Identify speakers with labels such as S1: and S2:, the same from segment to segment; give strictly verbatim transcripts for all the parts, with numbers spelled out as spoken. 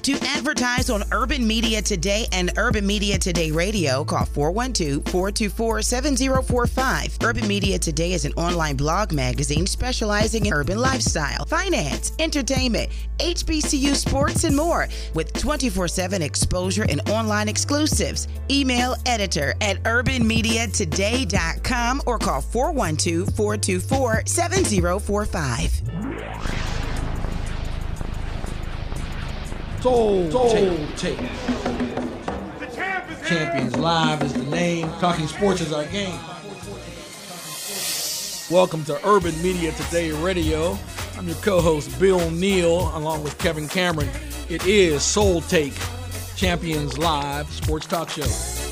S1: To advertise on Urban Media Today and Urban Media Today Radio, call four one two, four two four, seven zero four five. Urban Media Today is an online blog magazine specializing in urban lifestyle, finance, entertainment, H B C U sports, and more, with twenty-four seven exposure and online exclusives. Email editor at urban media today dot com or call four one two, four two four, seven zero four five.
S2: Soul, Soul Tape. Champions Live is the name. Talking sports is our game. Welcome to Urban Media Today Radio. I'm your co-host, Bill Neal, along with Kevin Cameron. It is Soul Take, Champions Live sports talk show.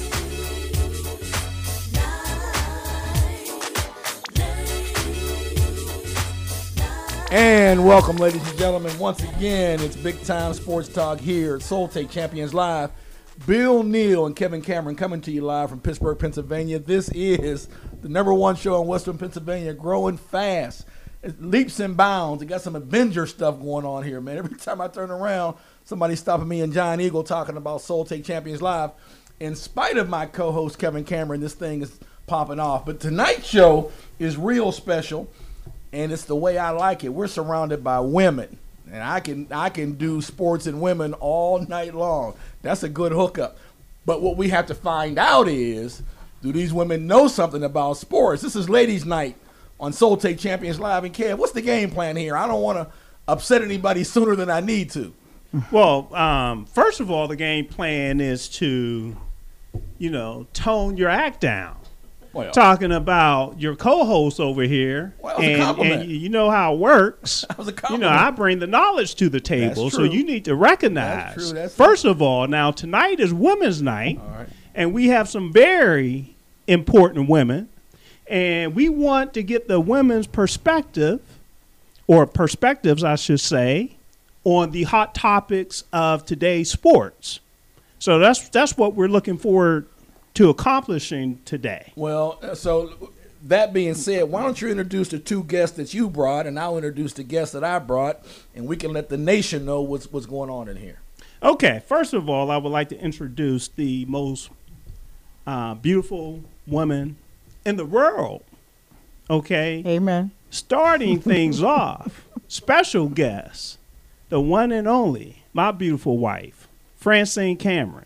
S2: And welcome, ladies and gentlemen. Once again, it's big time sports talk here at Soul Take Champions Live. Bill Neal and Kevin Cameron coming to you live from Pittsburgh, Pennsylvania. This is the number one show in Western Pennsylvania, growing fast. It leaps and bounds. It got some Avenger stuff going on here, man. Every time I turn around, somebody's stopping me and John Eagle talking about Soul Take Champions Live. In spite of my co-host Kevin Cameron, this thing is popping off. But tonight's show is real special. And it's the way I like it. We're surrounded by women, and I can I can do sports and women all night long. That's a good hookup. But what we have to find out is, do these women know something about sports? This is Ladies' Night on Soul Take Champions Live. And Kev, what's the game plan here? I don't want to upset anybody sooner than I need to.
S3: Well, um, first of all, the game plan is to, you know, tone your act down. Well, talking about your co-host over here,
S2: well, that was a compliment.
S3: And you know how it works.
S2: That was a
S3: you
S2: compliment.
S3: know, I bring the knowledge to the table, so you need to recognize.
S2: That's true. That's
S3: First
S2: true.
S3: of all, now tonight is Women's Night,
S2: all right.
S3: And we have some very important women, and we want to get the women's perspective, or perspectives, I should say, on the hot topics of today's sports. So that's that's what we're looking forward to accomplishing today.
S2: Well, so that being said, why don't you introduce the two guests that you brought, and I'll introduce the guests that I brought, and we can let the nation know what's what's going on in here.
S3: Okay, first of all, I would like to introduce the most uh, beautiful woman in the world. Okay?
S4: Amen.
S3: Starting things off, special guest, the one and only, my beautiful wife, Francine Cameron.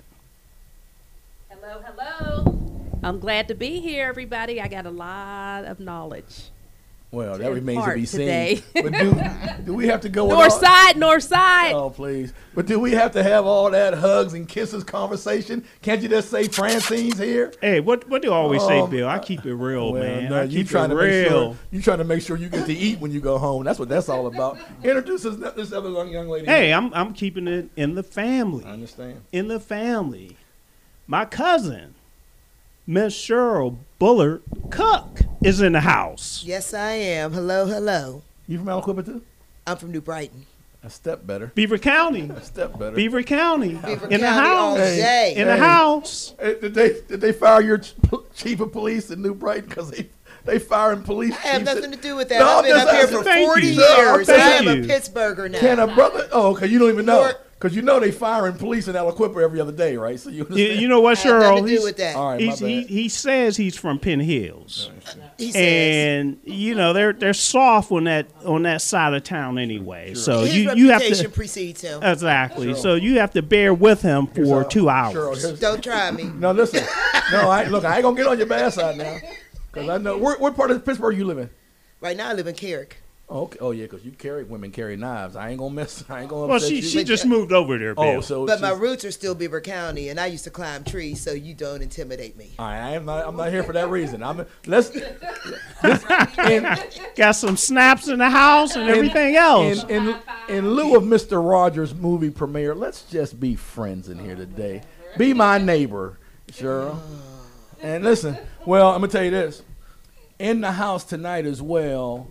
S5: Hello, hello. I'm glad to be here, everybody. I got a lot of knowledge.
S2: Well, that remains to be
S5: today.
S2: seen. But do, do we have to go
S5: North
S2: all,
S5: side, north side.
S2: Oh, please. But do we have to have all that hugs and kisses conversation? Can't you just say Francine's here?
S3: Hey, what what do I always
S2: Um,
S3: say, Bill? I keep it real,
S2: well,
S3: man.
S2: No,
S3: I
S2: you
S3: keep
S2: trying
S3: it
S2: to make
S3: real.
S2: sure you trying to make sure you get to eat when you go home. That's what that's all about. Introduce us this other young young lady.
S3: Hey, I'm I'm keeping it in the family.
S2: I understand.
S3: In the family. My cousin, Miss Cheryl Bullard Cook, is in the house.
S6: Yes, I am. Hello, hello.
S2: You from Aliquippa too?
S6: I'm from New Brighton.
S2: A step better.
S3: Beaver County.
S2: A step better.
S3: Beaver County.
S6: Beaver
S3: in
S6: County
S3: the
S6: all
S3: house.
S6: day.
S3: In
S2: Hey.
S3: the house.
S2: Hey, did they did they fire your ch- chief of police in New Brighton because they they firing police?
S6: I have
S2: chiefs
S6: nothing
S2: at-
S6: to do with that.
S2: No,
S6: I've
S2: I'm
S6: been
S2: just
S6: up here
S2: asking.
S6: for
S3: Thank
S6: forty
S3: you.
S6: years.
S3: Thank
S6: I am
S3: you.
S6: a Pittsburgher now.
S2: Can a brother? Oh, okay. You don't even know
S6: Lord.
S2: because you know they firing police in Aliquippa every other day, right? So you
S3: You,
S2: understand.
S3: you know what,
S6: I have nothing
S3: Cheryl?
S6: to do
S3: He's-
S6: with that.
S2: All right,
S3: he's,
S2: my
S3: he,
S2: bad.
S3: he says he's from Penn Hills.
S6: He says.
S3: And you know they're they're soft on that on that side of town anyway. So
S6: His
S3: you you have
S6: reputation
S3: to
S6: precedes him.
S3: exactly. So you have to bear with him for
S2: Here's, uh,
S3: two hours.
S2: Cheryl, here's-
S6: Don't try me.
S2: no, listen. No, I look. I ain't gonna get on your bad side now because I know where, what part of Pittsburgh you live in.
S6: Right now I live in Carrick.
S2: Oh, okay. Oh yeah, because you carry women carry knives. I ain't gonna mess. I ain't gonna.
S3: Well,
S2: upset
S3: she
S2: you.
S3: she just moved over there, Bill.
S2: Oh, so
S6: But my
S2: she's-
S6: roots are still Beaver County, and I used to climb trees, so you don't intimidate me.
S2: All right, I am not. I'm not here for that reason. I'm. Let's. let's in,
S3: Got some snaps in the house and everything else.
S2: in, in, in lieu of Mister Rogers' movie premiere, let's just be friends in here today. Be my neighbor, Cheryl. And listen, well, I'm gonna tell you this. In the house tonight as well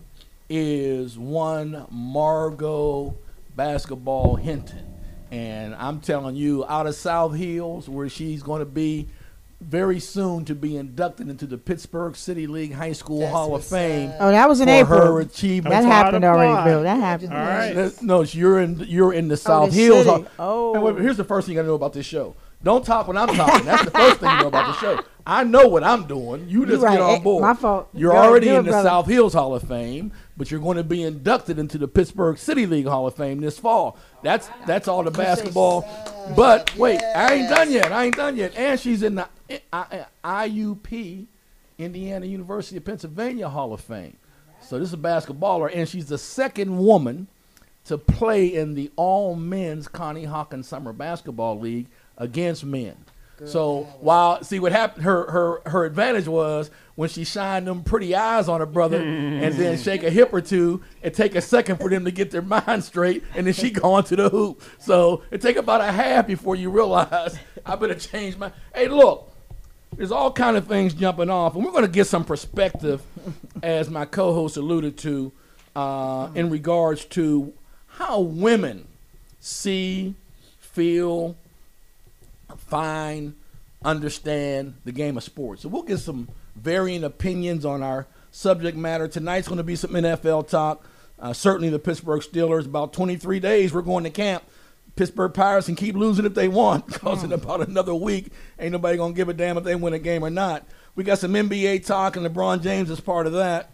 S2: is one Margot Basketball Hinton. And I'm telling you, out of South Hills, where she's going to be very soon to be inducted into the Pittsburgh City League High School
S6: That's
S2: Hall of
S6: what's
S2: Fame.
S6: up.
S4: Oh, that was in
S2: for
S4: April.
S2: her achievement.
S4: That
S3: That's
S4: happened
S3: why it
S4: already,
S3: applied.
S4: Bill. That happened.
S3: All right.
S2: Uh, No, you're in you're in the South
S4: the
S2: Hills.
S4: city.
S2: Hall-
S4: Oh.
S2: And wait, here's the first thing you gotta know about this show. Don't talk when I'm talking. That's the first thing you know about the show. I know what I'm doing. You just
S4: You're
S2: get
S4: right.
S2: on
S4: Eh,
S2: board.
S4: my fault.
S2: You're
S4: Go ahead,
S2: already
S4: do it,
S2: in the
S4: brother.
S2: South Hills Hall of Fame, but you're going to be inducted into the Pittsburgh City League Hall of Fame this fall. That's that's all the basketball. But wait, I ain't done yet. I ain't done yet. And she's in the I- I U P, Indiana University of Pennsylvania Hall of Fame. So this is a basketballer, and she's the second woman to play in the all-men's Connie Hawkins Summer Basketball League against men. So while see what happened, her her her advantage was when she shined them pretty eyes on her brother, and then shake a hip or two, and take a second for them to get their mind straight, and then she go on to the hoop. So it take about a half before you realize I better change my. Hey, look, there's all kind of things jumping off, and we're going to get some perspective, as my co-host alluded to, uh, in regards to how women see, feel, find, understand the game of sports. So we'll get some varying opinions on our subject matter. Tonight's going to be some N F L talk. Uh, certainly the Pittsburgh Steelers, about twenty-three days, we're going to camp. Pittsburgh Pirates can keep losing if they want, because in about another week, ain't nobody going to give a damn if they win a game or not. We got some N B A talk, and LeBron James is part of that.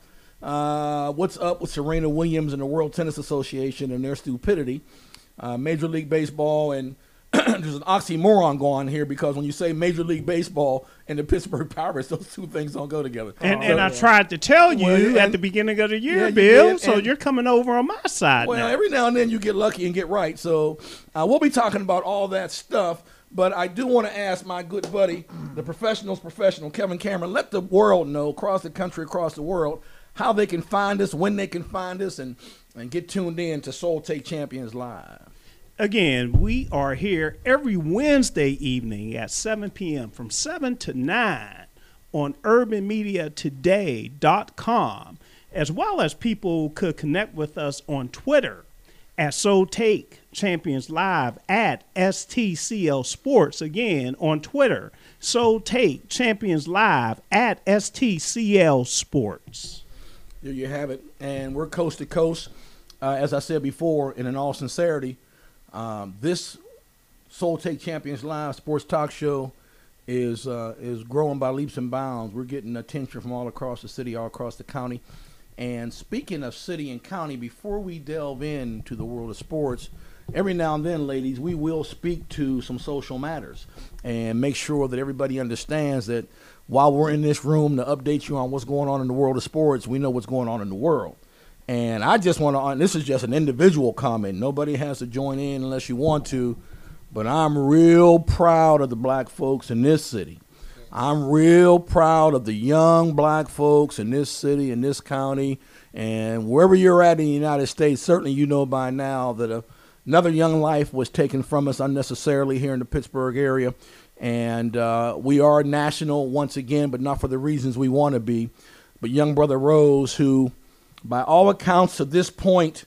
S2: Uh, what's up with Serena Williams and the World Tennis Association and their stupidity? Uh, Major League Baseball, and there's an oxymoron going on here, because when you say Major League Baseball and the Pittsburgh Pirates, those two things don't go together.
S3: And,
S2: So-
S3: and I tried to tell you
S2: Well,
S3: at
S2: and-
S3: the beginning of the year,
S2: Yeah, you
S3: Bill,
S2: did,
S3: so
S2: and-
S3: you're coming over on my side
S2: Well,
S3: now.
S2: every now and then you get lucky and get right. So uh, we'll be talking about all that stuff. But I do want to ask my good buddy, the professional's professional, Kevin Cameron, let the world know, across the country, across the world, how they can find us, when they can find us, and, and get tuned in to Soul Take Champions Live.
S3: Again, we are here every Wednesday evening at seven p.m. from seven to nine on urban media today dot com, as well as people could connect with us on Twitter at Soul Take Champions Live, at S T C L Sports, again on Twitter, Soul Take Champions Live, at S T C L Sports.
S2: There you have it. And we're coast to coast. Uh, as I said before, and in all sincerity, um, this Soul Take Champions Live sports talk show is uh, is growing by leaps and bounds. We're getting attention from all across the city, all across the county. And speaking of city and county, before we delve into the world of sports, every now and then, ladies, we will speak to some social matters and make sure that everybody understands that while we're in this room to update you on what's going on in the world of sports, we know what's going on in the world. And I just want to, this is just an individual comment. Nobody has to join in unless you want to, but I'm real proud of the black folks in this city. I'm real proud of the young black folks in this city, in this county, and wherever you're at in the United States. Certainly you know by now that a, another young life was taken from us unnecessarily here in the Pittsburgh area. And uh, we are national once again, but not for the reasons we want to be. But young brother Rose, who by all accounts to this point,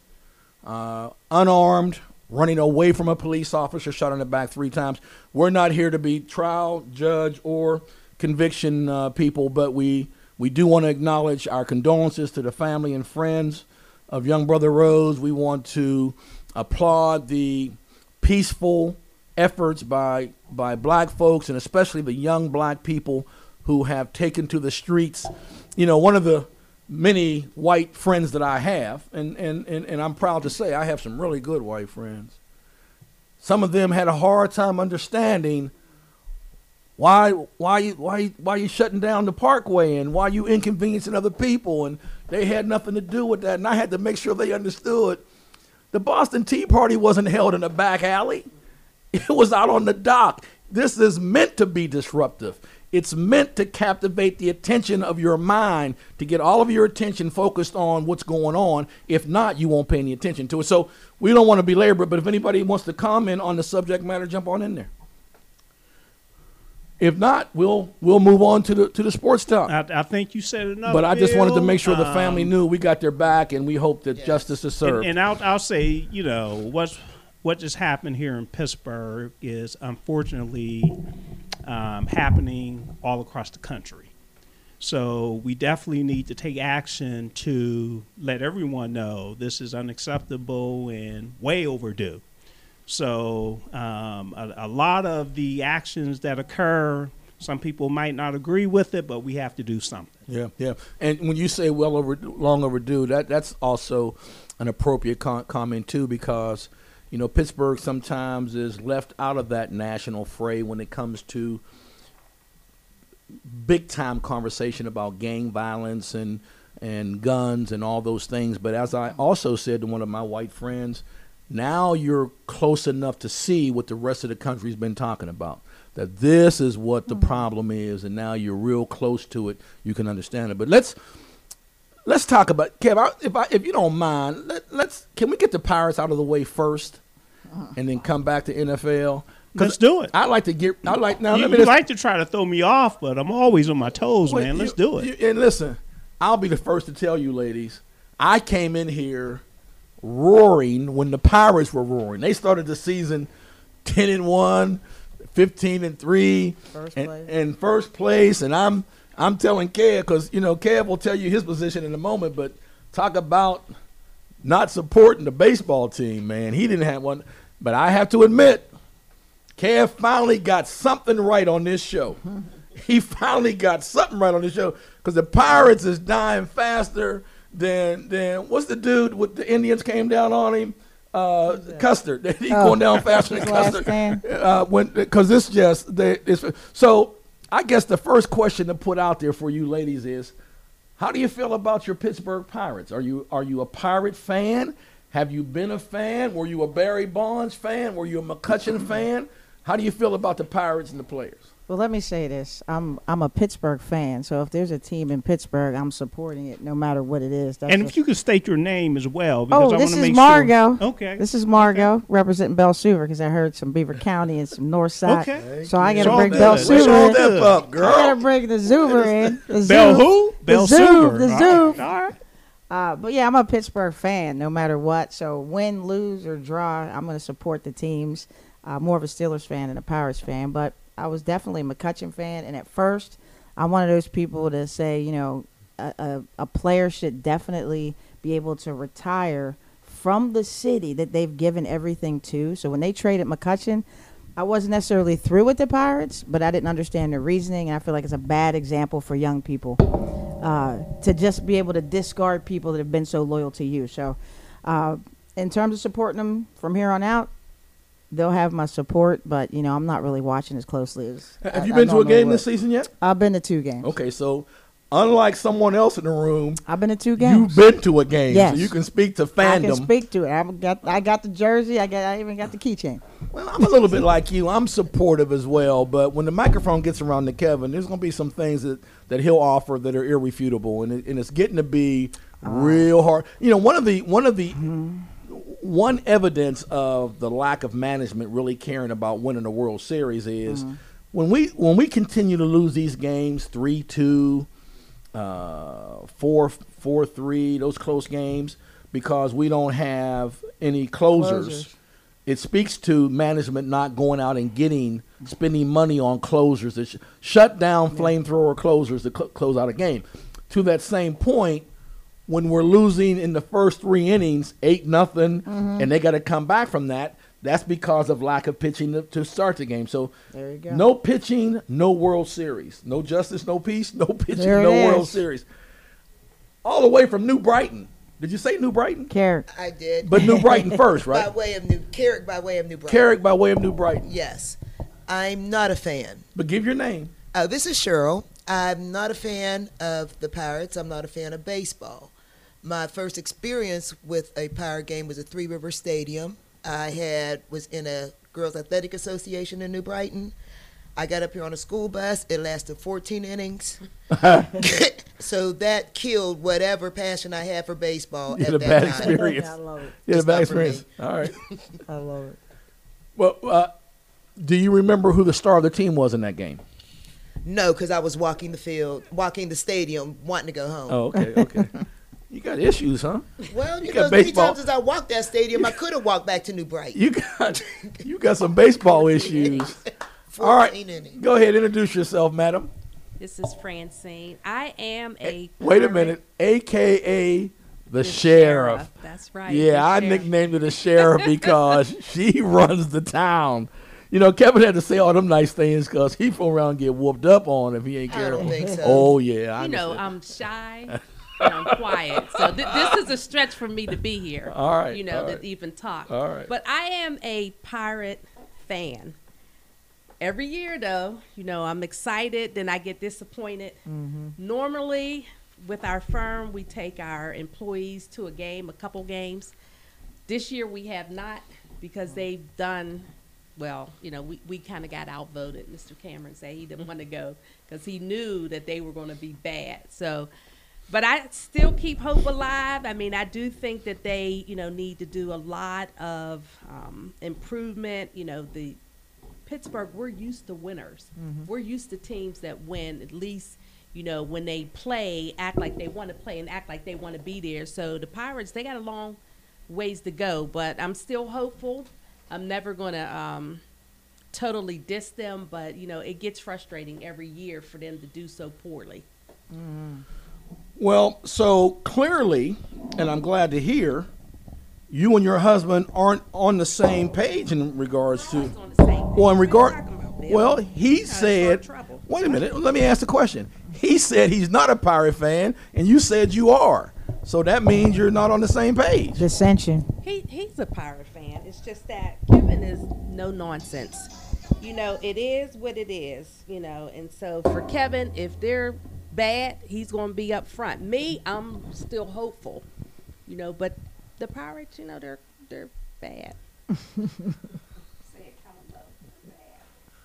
S2: uh, unarmed, running away from a police officer, shot in the back three times. We're not here to be trial, judge, or conviction uh, people, but we, we do want to acknowledge our condolences to the family and friends of young brother Rose. We want to applaud the peaceful efforts by by black folks, and especially the young black people who have taken to the streets. You know, one of the many white friends that I have, and, and, and, and I'm proud to say I have some really good white friends. Some of them had a hard time understanding why why you why you- why you shutting down the parkway and why you inconveniencing other people, and they had nothing to do with that. And I had to make sure they understood the Boston Tea Party wasn't held in a back alley. It was out on the dock. This is meant to be disruptive. It's meant to captivate the attention of your mind, to get all of your attention focused on what's going on. If not, you won't pay any attention to it. So we don't want to belabor it, but if anybody wants to comment on the subject matter, jump on in there. If not, we'll we'll move on to the to the sports talk.
S3: I, I think you said enough.
S2: But I just wanted to
S3: Bill.
S2: make sure the family
S3: Um,
S2: knew we got their back, and we hope that
S6: Yes.
S2: justice is
S3: And,
S2: served.
S3: and I'll, I'll say, you know, what's what just happened here in Pittsburgh is unfortunately um, happening all across the country. So we definitely need to take action to let everyone know this is unacceptable and way overdue. So um, a, a lot of the actions that occur, some people might not agree with it, but we have to do something.
S2: Yeah, yeah. And when you say well over, long overdue, that that's also an appropriate con- comment too, because you know Pittsburgh sometimes is left out of that national fray when it comes to big time conversation about gang violence and and guns and all those things. But as I also said to one of my white friends, now you're close enough to see what the rest of the country's been talking about, that this is what the problem is, and now you're real close to it. You can understand it. But let's let's talk about Kev. I, if I, if you don't mind, let, let's can we get the Pirates out of the way first, and then come back to N F L?
S3: Let's do it.
S2: I like to get. I like now.
S3: You,
S2: let me
S3: you
S2: just,
S3: like to try to throw me off, but I'm always on my toes,
S2: Well,
S3: man. Let's
S2: you-
S3: do it.
S2: you- and listen, I'll be the first to tell you, ladies, I came in here roaring when the Pirates were roaring. They started the season ten and one, fifteen and three,
S4: First
S2: and,
S4: place.
S2: and first place. And I'm I'm telling Kev, because you know Kev will tell you his position in a moment, but talk about not supporting the baseball team, man. He didn't have one, but I have to admit, Kev finally got something right on this show. He finally got something right on this show because the Pirates is dying faster than than what's the dude with the Indians came down on him, uh, Custard. He's
S4: Oh.
S2: going down faster than
S4: His last
S2: Custard.
S4: stand.
S2: Uh, when because it's just they, it's so. I guess the first question to put out there for you ladies is, how do you feel about your Pittsburgh Pirates? Are you are you a Pirate fan? Have you been a fan? Were you a Barry Bonds fan? Were you a McCutcheon fan? How do you feel about the Pirates and the players?
S4: Well, let me say this. I'm I'm a Pittsburgh fan, so if there's a team in Pittsburgh, I'm supporting it no matter what it is. That's
S3: And
S4: a-
S3: if you could state your name as well, because
S4: Oh,
S3: I
S4: this
S3: want to
S4: is
S3: make
S4: Margot.
S3: sure. Okay.
S4: This is Margot representing Bell Suver because I heard some Beaver County and some North Side.
S3: Okay.
S4: So I got
S3: It's
S4: to
S3: all
S4: bring
S3: good.
S4: Bell
S3: It's
S4: Suver
S3: all
S4: in.
S3: good.
S2: up,
S4: I got to bring the Zuber in. The
S3: Bell
S4: Zoo.
S3: who?
S4: The
S3: Bell
S4: Zoo.
S3: Suver.
S4: The
S3: All
S4: Zoo.
S3: right. All right.
S4: Uh, but yeah, I'm a Pittsburgh fan no matter what. So win, lose, or draw, I'm going to support the teams. Uh, more of a Steelers fan than a Pirates fan, but I was definitely a McCutcheon fan. And at first, I'm one of those people to say, you know, a, a, a player should definitely be able to retire from the city that they've given everything to. So when they traded McCutcheon, I wasn't necessarily through with the Pirates, but I didn't understand the reasoning, and I feel like it's a bad example for young people uh, to just be able to discard people that have been so loyal to you. So uh, in terms of supporting them from here on out, they'll have my support, but, you know, I'm not really watching as closely as
S2: Have
S4: I-
S2: you
S4: I
S2: been to a
S4: normally
S2: game
S4: would.
S2: this season yet?
S4: I've been to two games.
S2: Okay, so unlike someone else in the room,
S4: I've been to two games.
S2: you've been to a game,
S4: Yes.
S2: so you can speak to
S4: I
S2: fandom.
S4: can speak to it. I got I got the jersey. I got I even got the keychain.
S2: Well, I'm a little bit like you. I'm supportive as well, but when the microphone gets around to Kevin, there's going to be some things that, that he'll offer that are irrefutable, and it, and it's getting to be real hard. You know, one of the one of the one evidence of the lack of management really caring about winning the World Series is when we when we continue to lose these games three two, uh, four four three, those close games because we don't have any closers.
S4: Closers.
S2: It speaks to management not going out and getting, spending money on closers that sh- shut down flamethrower closers to cl- close out a game. To that same point, when we're losing in the first three innings, eight nothing, and they got to come back from that, that's because of lack of pitching to, to start the game. So,
S4: There you go.
S2: no pitching, no World Series, no justice, no peace, no pitching,
S4: There it
S2: no World
S4: is.
S2: Series. All the way from New Brighton. Did you say New Brighton?
S4: Carrick.
S6: I did.
S2: But New Brighton first,
S6: By
S2: right?
S6: way of New Carrick, by way of New Brighton.
S2: Carrick by way of New Brighton.
S6: Yes, I'm not a fan.
S2: But give your name.
S6: Uh, this is Cheryl. I'm not a fan of the Pirates. I'm not a fan of baseball. My first experience with a Pirate game was at Three River Stadium. I had was in a Girls Athletic Association in New Brighton. I got up here on a school bus. It lasted fourteen innings. So that killed whatever passion I had for baseball
S2: You
S6: at
S2: had a
S6: that
S2: bad
S6: time.
S2: experience.
S4: I love it.
S2: You had a
S6: Just
S2: bad
S6: not for me.
S2: experience. All right.
S4: I love it.
S2: Well, uh, do you remember who the star of the team was in that game?
S6: No, because I was walking the field, walking the stadium, wanting to go home.
S2: Oh, okay, okay. You got issues, huh?
S6: Well, you,
S2: You
S6: know,
S2: got
S6: as many
S2: baseball.
S6: times as I walked that stadium, I could have walked back to New Brighton.
S2: You got you got some baseball issues. All right.
S6: fourteen innings.
S2: Go ahead. Introduce yourself, madam.
S5: This is Francine. I am a
S2: Wait a
S5: pirate-
S2: minute. A K A the,
S5: the
S2: sheriff.
S5: That's right.
S2: Yeah,
S5: the
S2: I
S5: sheriff.
S2: nicknamed her the sheriff because she runs the town. You know, Kevin had to say all them nice things because he fool around and get whooped up on if he ain't
S6: I
S2: careful.
S6: don't think so.
S2: Oh, yeah. I
S5: You know,
S2: understand.
S5: I'm shy and I'm quiet. So th- this is a stretch for me to be here.
S2: All right,
S5: You know,
S2: all
S5: to
S2: right.
S5: even talk.
S2: All right.
S5: But I am a pirate fan. Every year, though, you know, I'm excited, then I get disappointed. Normally, with our firm, we take our employees to a game, a couple games. This year, we have not because they've done, well, you know, we, we kind of got outvoted. Mister Cameron said he didn't want to go because he knew that they were going to be bad. So, but I still keep hope alive. I mean, I do think that they, you know, need to do a lot of um, improvement. You know, the Pittsburgh, we're used to winners. We're used to teams that win, at least, you know, when they play, act like they want to play and act like they want to be there. So the Pirates, they got a long ways to go, but I'm still hopeful. I'm never going to um, totally diss them, but, you know, it gets frustrating every year for them to do so poorly.
S2: Well, so clearly, and I'm glad to hear, you and your husband aren't on the same page in regards to.
S5: It's on the same
S2: Well, in
S5: page.
S2: regard,
S5: What are you talking about, Bill?
S2: well, he
S5: Kinda
S2: said.
S5: start trouble.
S2: Wait a minute. Let me ask the question. He said he's not a Pirate fan, and you said you are. So that means you're not on the same page.
S4: Dissension.
S5: He he's a Pirate fan. It's just that Kevin is no nonsense. You know, it is what it is, you know, and so for Kevin, if they're bad, he's going to be up front. Me, I'm still hopeful, you know, but the Pirates, you know, they're they're bad. Say it kind of low. Bad.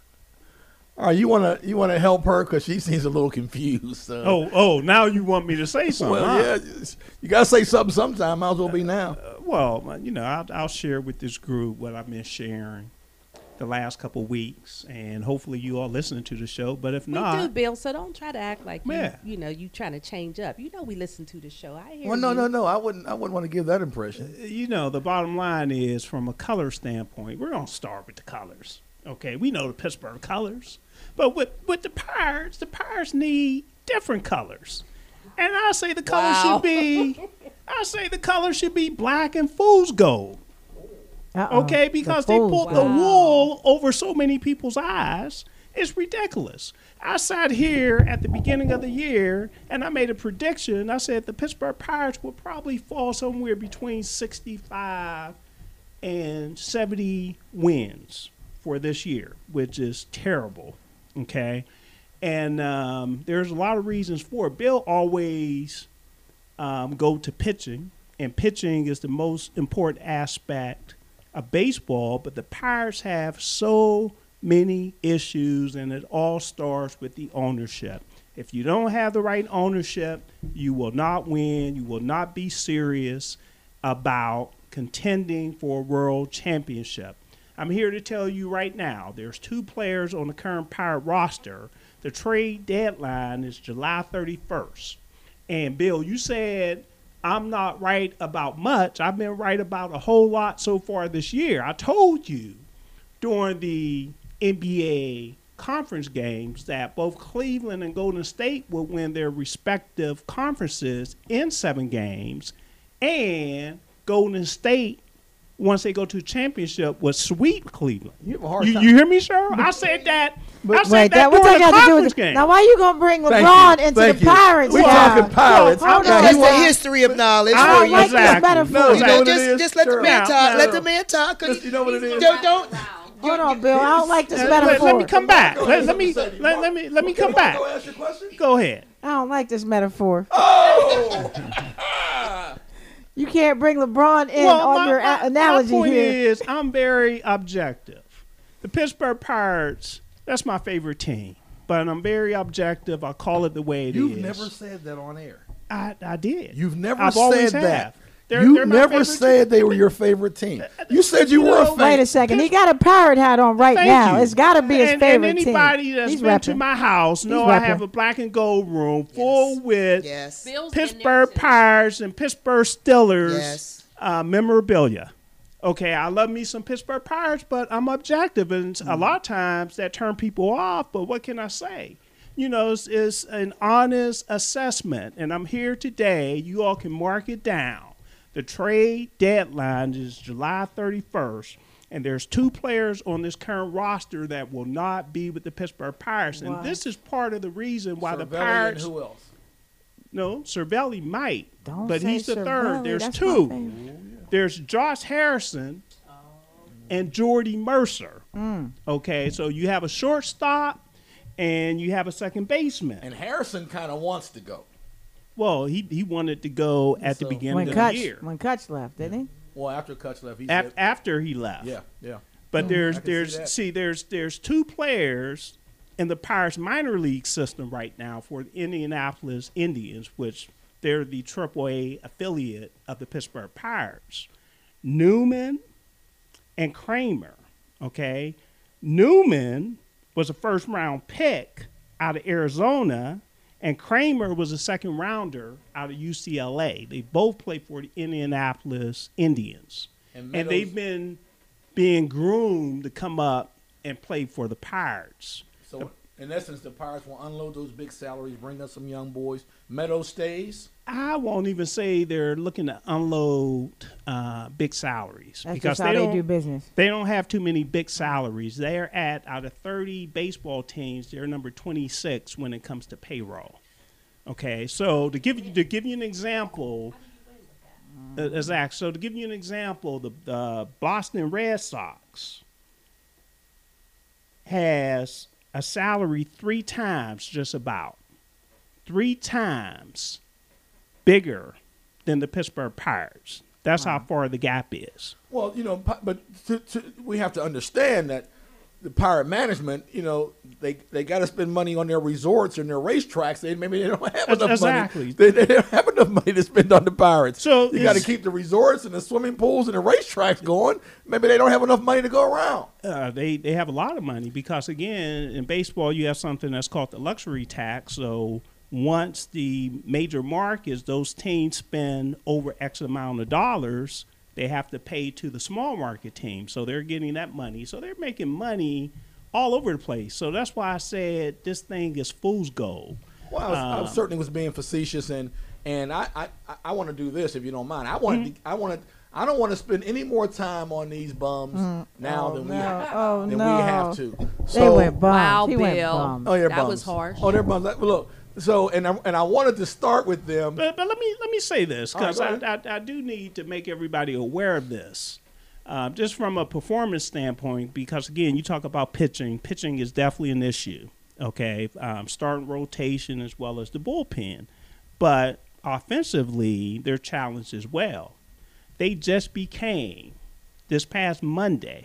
S2: All right, you wanna you wanna help her because she seems a little confused. So.
S3: Oh, oh, now you want me to say something?
S2: well,
S3: huh?
S2: yeah, you gotta say something sometime. Might as well be now.
S3: Uh, well, you know, I'll, I'll share with this group what I've been sharing the last couple weeks, and hopefully you all listening to the show. But if
S5: We
S3: not,
S5: do, Bill, so don't try to act like
S3: Yeah.
S5: you, you know, you trying to change up. You know we listen to the show. I hear
S2: Well, no,
S5: you.
S2: no, no. I wouldn't. I wouldn't want to give that impression.
S3: you know, the bottom line is from a color standpoint, we're gonna start with the colors. Okay, we know the Pittsburgh colors, but with with the Pirates, the Pirates need different colors, and I say the color
S5: Wow.
S3: should be, I say the color should be black and fool's gold.
S4: Uh-oh.
S3: Okay,
S4: The
S3: because they
S4: fools.
S3: pulled the
S5: Wow.
S3: wool over so many people's eyes. It's ridiculous. I sat here at the beginning of the year and I made a prediction. I said the Pittsburgh Pirates would probably fall somewhere between sixty-five and seventy wins for this year, which is terrible. Okay. And um, there's a lot of reasons for it. Bill always um, go to pitching, and pitching is the most important aspect of baseball, but the Pirates have so many issues, and it all starts with the ownership. If you don't have the right ownership, you will not win. You will not be serious about contending for a world championship. I'm here to tell you right now, there's two players on the current Pirate roster. The trade deadline is July thirty-first. And Bill, you said I'm not right about much. I've been right about a whole lot so far this year. I told you during the N B A conference games that both Cleveland and Golden State would win their respective conferences in seven games, and Golden State, once they go to the championship, would sweep Cleveland.
S2: You have a hard
S3: You,
S2: time.
S3: you hear me, sir? I said that. I said
S4: Wait,
S3: that,
S4: that what
S3: during
S4: that
S3: the
S4: got to do
S3: conference
S4: with
S3: game.
S4: it? Now, why you gonna bring
S2: Thank
S4: LeBron
S2: you.
S4: into
S2: Thank
S4: the
S2: you.
S4: Pirates?
S2: We
S4: now?
S2: talking Pirates.
S4: Hold
S2: Now,
S4: on.
S2: he
S6: It's
S2: want-
S6: the history of knowledge
S3: I
S6: for
S4: don't
S6: you.
S4: like
S3: Exactly.
S4: this metaphor.
S2: No,
S6: You
S2: you know
S6: know,
S2: what it
S6: just,
S2: is?
S6: just let the
S2: Sure.
S6: man
S3: Now,
S6: talk.
S3: now.
S6: Let the man talk. 'Cause
S2: Just- you know what it is?
S6: Don't, don't.
S4: Hold on, Bill. I don't like this
S3: Let,
S4: metaphor.
S3: let me come back.
S2: Go
S3: Let,
S2: ahead.
S3: let me
S2: Something to say.
S3: let, let me let me come
S2: Okay,
S3: back.
S2: Go ask your question.
S3: Go ahead.
S4: I don't like this metaphor.
S2: Oh.
S4: You can't bring LeBron in
S3: Well,
S4: on
S3: my,
S4: your
S3: my-
S4: a- analogy
S3: my point
S4: here.
S3: is, I'm very objective. The Pittsburgh Pirates, that's my favorite team, but I'm very objective. I call it the way it is.
S2: You've never said that on air.
S3: I, I did.
S2: You've never
S3: I've
S2: said
S3: always
S2: that.
S3: have. They're-
S2: you
S3: they're my
S2: never
S3: favorite
S2: said they were your favorite team. You said you were a
S3: know,
S2: fan.
S4: Wait a second. He got a pirate hat on right
S3: Thank
S4: now.
S3: you.
S4: It's got to be his
S3: and,
S4: favorite
S3: and anybody
S4: team.
S3: that's
S4: He's
S3: been to
S4: repping.
S3: my house know
S4: He's
S3: I have
S4: repping.
S3: a black and gold room full with
S6: Yes.
S5: Bill's been there
S3: Pittsburgh
S5: too.
S3: Pirates and Pittsburgh Steelers
S6: Yes.
S3: uh, memorabilia. Okay, I love me some Pittsburgh Pirates, but I'm objective, and mm-hmm. a lot of times that turn people off. But what can I say? You know, it's, it's an honest assessment, and I'm here today. You all can mark it down. The trade deadline is July thirty-first, and there's two players on this current roster that will not be with the Pittsburgh Pirates, and
S4: Wow.
S3: this is part of the reason why
S2: Cervelli
S3: the Pirates.
S2: And who else?
S3: No, Cervelli might,
S4: Don't
S3: but
S4: say
S3: he's the
S4: Cervelli,
S3: third. There's
S4: that's
S3: two.
S4: my favorite.
S3: There's Josh Harrison and Jordy Mercer.
S4: Mm.
S3: Okay, so you have a shortstop and you have a second baseman.
S2: And Harrison kind of wants to go.
S3: Well, he he wanted to go at
S2: So-
S3: the beginning
S4: When
S3: of
S4: Kutch,
S3: the year.
S4: when Kutch left, didn't he?
S2: Well, after Kutch left, he
S3: Af-
S2: said,
S3: after he left.
S2: yeah, yeah.
S3: But
S2: I
S3: there's
S2: can see
S3: there's
S2: that.
S3: see there's there's two players in the Pirates minor league system right now for the Indianapolis Indians, which they're the triple A affiliate of the Pittsburgh Pirates. Newman and Kramer. Okay, Newman was a first round pick out of Arizona, and Kramer was a second rounder out of U C L A. They both play for the Indianapolis Indians,
S2: And,
S3: and
S2: Meadows-
S3: they've been being groomed to come up and play for the Pirates.
S2: So, in essence, the Pirates will unload those big salaries, bring us some young boys. Meadow stays.
S3: I won't even say they're looking to unload uh, big salaries
S4: That's
S3: because
S4: just how
S3: they
S4: they
S3: don't
S4: do business.
S3: they don't have too many big salaries. They're at out of thirty baseball teams, they're number twenty-six when it comes to payroll. Okay, so to give you to give you an example, uh, Zach. So to give you an example, the the Boston Red Sox has a salary three times, just about three times bigger than the Pittsburgh Pirates. That's how far the gap is.
S2: Well, you know, pi- but to, to, we have to understand that the Pirate management, you know, they they got to spend money on their resorts and their racetracks. They maybe they don't have enough
S3: Exactly.
S2: money. They, they don't have enough money to spend on the Pirates.
S3: So
S2: you got to
S3: it's-
S2: keep the resorts and the swimming pools and the racetracks going. Maybe they don't have enough money to go around.
S3: Uh, they they have a lot of money because, again, in baseball you have something that's called the luxury tax. So once the major markets, those teams spend over X amount of dollars, they have to pay to the small market team. So they're getting that money. So they're making money all over the place. So that's why I said this thing is fool's gold.
S2: Well, I, was, I
S3: Um,
S2: certainly was being facetious, and and I I, I want to do this if you don't mind. I want
S3: Mm-hmm.
S2: to I want to I don't want to spend any more time on these bums now
S4: oh,
S2: than we
S4: no. Oh,
S2: than
S4: no.
S2: we have to.
S4: They
S2: So,
S4: went bums.
S5: Wow,
S4: he went
S5: Bill.
S4: bums.
S2: oh, they're
S5: That
S2: bums.
S5: was harsh.
S2: Oh, they're bums. Like, Look, so and I, and I wanted to start with them.
S3: But, but let me let me say this
S2: All right,
S3: because
S2: go
S3: I, I I do need to make everybody aware of this, uh, just from a performance standpoint. Because again, you talk about pitching. Pitching is definitely an issue. Okay, um, starting rotation as well as the bullpen, but offensively, they're challenged as well. They just became this past Monday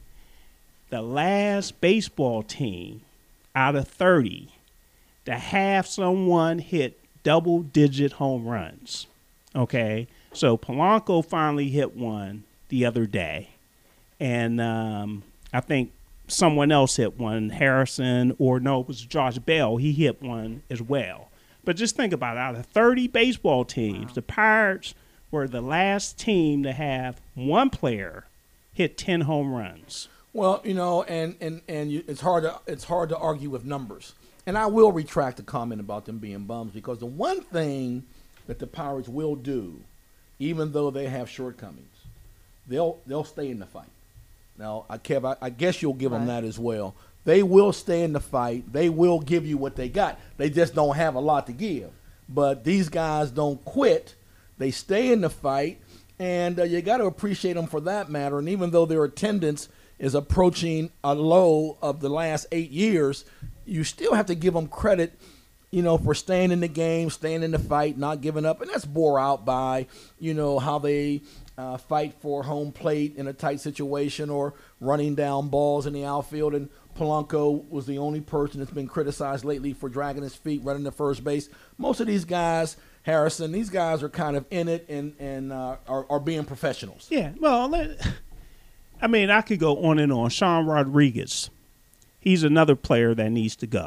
S3: the last baseball team out of thirty to have someone hit double-digit home runs. Okay, so Polanco finally hit one the other day, and um, I think someone else hit one, Harrison, or no, it was Josh Bell. He hit one as well. But just think about it. Out of thirty baseball teams, the Pirates were the last team to have one player hit ten home runs.
S2: Well, you know, and and and you, it's hard to it's hard to argue with numbers. And I will retract the comment about them being bums, because the one thing that the Pirates will do, even though they have shortcomings, they'll they'll stay in the fight. Now, I, Kev, I, I guess you'll give them
S4: Right.
S2: that as well. They will stay in the fight. They will give you what they got. They just don't have a lot to give. But these guys don't quit. They stay in the fight, and uh, you got to appreciate them for that matter. And even though their attendance is approaching a low of the last eight years, you still have to give them credit, you know, for staying in the game, staying in the fight, not giving up. And that's bore out by, you know, how they uh, fight for home plate in a tight situation or running down balls in the outfield. And Polanco was the only person that's been criticized lately for dragging his feet, running to first base. Most of these guys, Harrison, these guys are kind of in it and, and uh, are, are being professionals.
S3: Yeah, well, let, I mean, I could go on and on. Sean Rodriguez, he's another player that needs to go.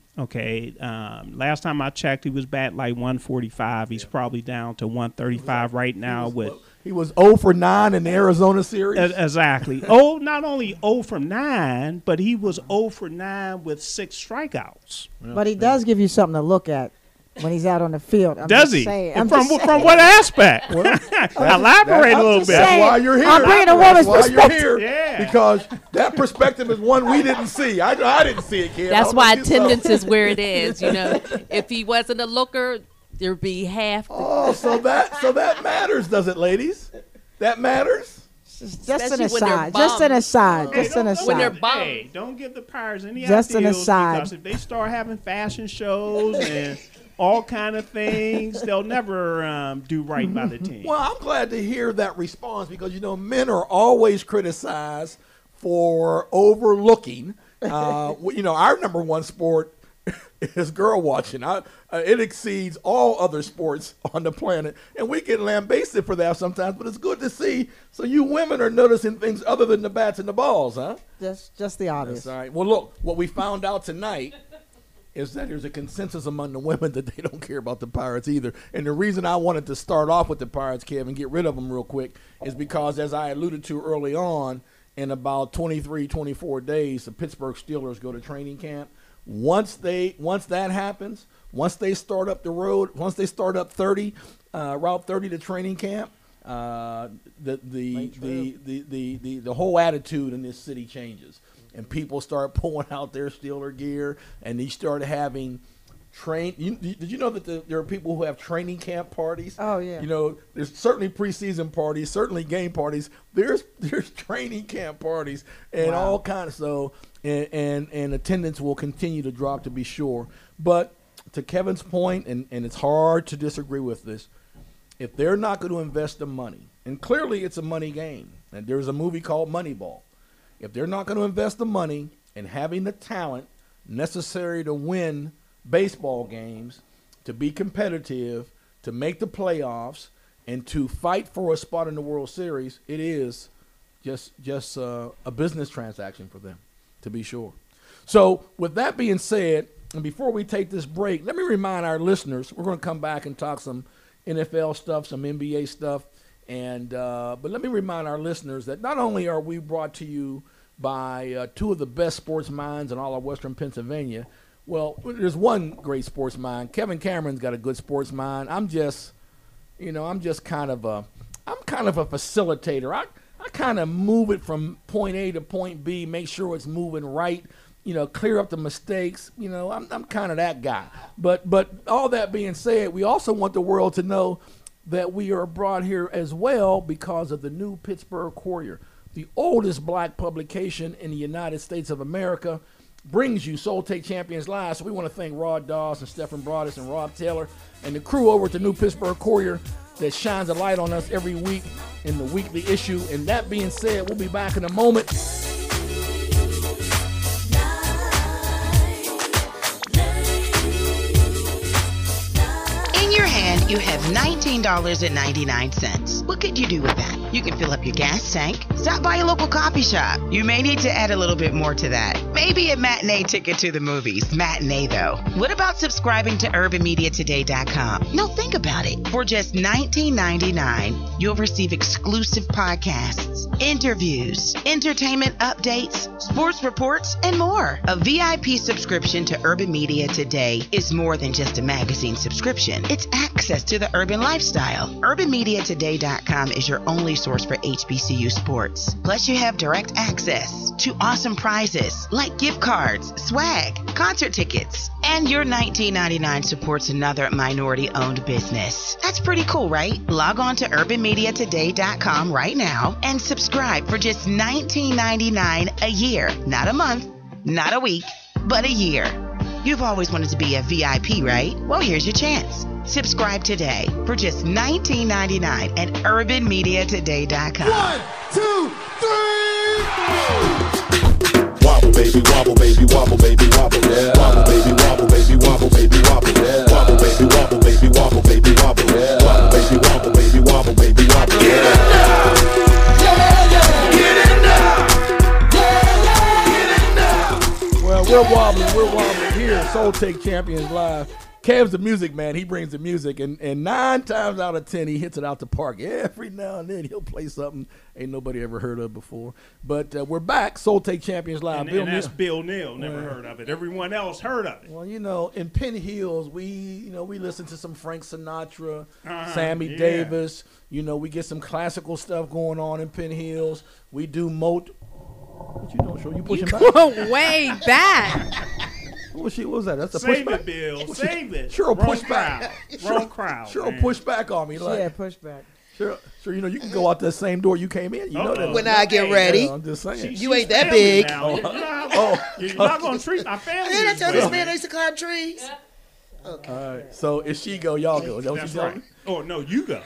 S3: Okay, um, last time I checked, he was batting like one forty-five. He's yeah. probably down to one thirty-five right now.
S2: He was,
S3: with
S2: he was zero for nine in the Arizona series.
S3: Exactly. oh, not only zero for nine, but he was zero for nine with six strikeouts.
S4: Yeah. But he does give you something to look at when he's out on the field. I'm
S3: Does he?
S4: I'm
S3: from from what aspect? Well, elaborate a little bit.
S2: That's why you're here.
S4: I'm bringing a woman's
S2: that's why
S4: perspective.
S2: you're here. Yeah. Because that perspective is one we didn't see. I, I didn't see it, kid.
S5: That's why attendance is where it is. You know, if he wasn't a looker, there'd be half. The
S2: oh, so that so that matters, does it, ladies? That matters.
S4: Just, just an aside. Just an aside.
S3: Hey,
S4: just an aside.
S5: When they're bummed.
S3: Hey, don't give the Pirates any
S4: just
S3: ideals
S4: an aside.
S3: Because if they start having fashion shows and all kind of things, they'll never um, do right by the team.
S2: Well, I'm glad to hear that response because, you know, men are always criticized for overlooking. Uh, you know, our number one sport is girl watching. I, uh, it exceeds all other sports on the planet, and we get lambasted for that sometimes, but it's good to see. So you women are noticing things other than the bats and the balls, huh?
S4: Just, just the obvious.
S2: That's all right. Well, look, what we found out tonight is that there's a consensus among the women that they don't care about the Pirates either. And the reason I wanted to start off with the Pirates, Kevin, get rid of them real quick, is because, as I alluded to early on, in about twenty-three, twenty-four days, the Pittsburgh Steelers go to training camp. Once they, once that happens, once they start up the road, once they start up thirty, uh, Route thirty to training camp, uh, the the the, the the the the whole attitude in this city changes. And people start pulling out their Steeler gear, and they start having train. You, did you know that the, there are people who have training camp parties?
S4: Oh yeah.
S2: You know, there's certainly preseason parties, certainly game parties. There's there's training camp parties, and wow. all kinds of so. And, and and attendance will continue to drop, to be sure. But to Kevin's point, and and it's hard to disagree with this. If they're not going to invest the money, and clearly it's a money game, and there's a movie called Moneyball. If they're not going to invest the money in having the talent necessary to win baseball games, to be competitive, to make the playoffs, and to fight for a spot in the World Series, it is just just uh, a business transaction for them, to be sure. So with that being said, and before we take this break, let me remind our listeners, we're going to come back and talk some N F L stuff, some N B A stuff. And uh, but let me remind our listeners that not only are we brought to you by uh, two of the best sports minds in all of Western Pennsylvania. Well, there's one great sports mind. Kevin Cameron's got a good sports mind. I'm just, you know, I'm just kind of a, I'm kind of a facilitator. I, I kind of move it from point A to point B, make sure it's moving right, you know, clear up the mistakes. You know, I'm, I'm kind of that guy. But, but all that being said, we also want the world to know that we are brought here as well because of the new Pittsburgh Courier, the oldest black publication in the United States of America, brings you Soul Take Champions Live. So we want to thank Rod Dawes and Stephen Broadus and Rob Taylor and the crew over at the new Pittsburgh Courier that shines a light on us every week in the weekly issue. And that being said, we'll be back in a moment.
S1: In your hand, you have nineteen dollars and ninety-nine cents. What could you do with that? You can fill up your gas tank, stop by a local coffee shop. You may need to add a little bit more to that. Maybe a matinee ticket to the movies. Matinee, though. What about subscribing to urban media today dot com? No, think about it. For just nineteen ninety-nine, you'll receive exclusive podcasts, interviews, entertainment updates, sports reports, and more. A V I P subscription to Urban Media Today is more than just a magazine subscription. It's access to the urban lifestyle. urban media today dot com is your only source for H B C U sports. Plus, you have direct access to awesome prizes like gift cards, swag, concert tickets, and your nineteen ninety-nine supports another minority-owned business. That's pretty cool, right? Log on to urban media today dot com right now and subscribe for just nineteen ninety-nine a year. Not a month, not a week, but a year. You've always wanted to be a V I P, right? Well, here's your chance. Subscribe today for just nineteen ninety-nine at urban media today dot com.
S7: One, two, three, wobble, baby, wobble, baby, wobble, baby, wobble, yeah. Wobble, baby, wobble, baby, wobble, baby, wobble, yeah. Wobble, baby, wobble, baby, wobble, baby, wobble, yeah. Wobble, baby, wobble, baby, wobble, baby, wobble, yeah. Get it now, yeah, yeah. Get it now, yeah, yeah. Get it now.
S2: Well, We're wobbling, we're wobbling here. Soul Take Champions Live. Kev's the music man. He brings the music, and, and nine times out of ten, he hits it out the park. Every now and then, he'll play something ain't nobody ever heard of before. But uh, we're back. Soul Take Champions Live.
S3: And,
S2: Bill
S3: and that's
S2: Neal.
S3: Bill Neal. Never
S2: Well,
S3: heard of it. Everyone else heard of it.
S2: Well, you know, in Penn Hills, we you know we listen to some Frank Sinatra,
S3: Uh-huh,
S2: Sammy
S3: yeah.
S2: Davis. You know, we get some classical stuff going on in Penn Hills. We do moat. What you doing, Cheryl? You pushing back?
S5: Go way back.
S2: What was she? What was that? That's a
S3: Save
S2: pushback.
S3: it, Bill. Save it.
S2: Cheryl
S3: Wrong
S2: push back.
S3: crowd. Wrong crowd.
S2: Cheryl
S3: man.
S2: push back on me. Like,
S4: Yeah, pushback.
S2: Cheryl, sure, you know, you can go out the same door you came in. You know
S3: Uh-oh.
S2: that.
S6: When I get
S3: Hey,
S6: ready.
S2: Yeah, I'm just saying.
S3: She-
S6: You
S3: she's
S6: ain't that
S3: family
S6: big.
S3: now.
S2: Oh.
S3: You're not,
S2: Oh.
S3: you're not going to treat my family
S6: Did I
S3: this
S6: tell
S3: way.
S6: this man I used to climb trees?
S2: All right. So if she go, y'all go. Is that what
S3: That's
S2: you telling
S3: right.
S2: me?
S3: Oh, no, you go.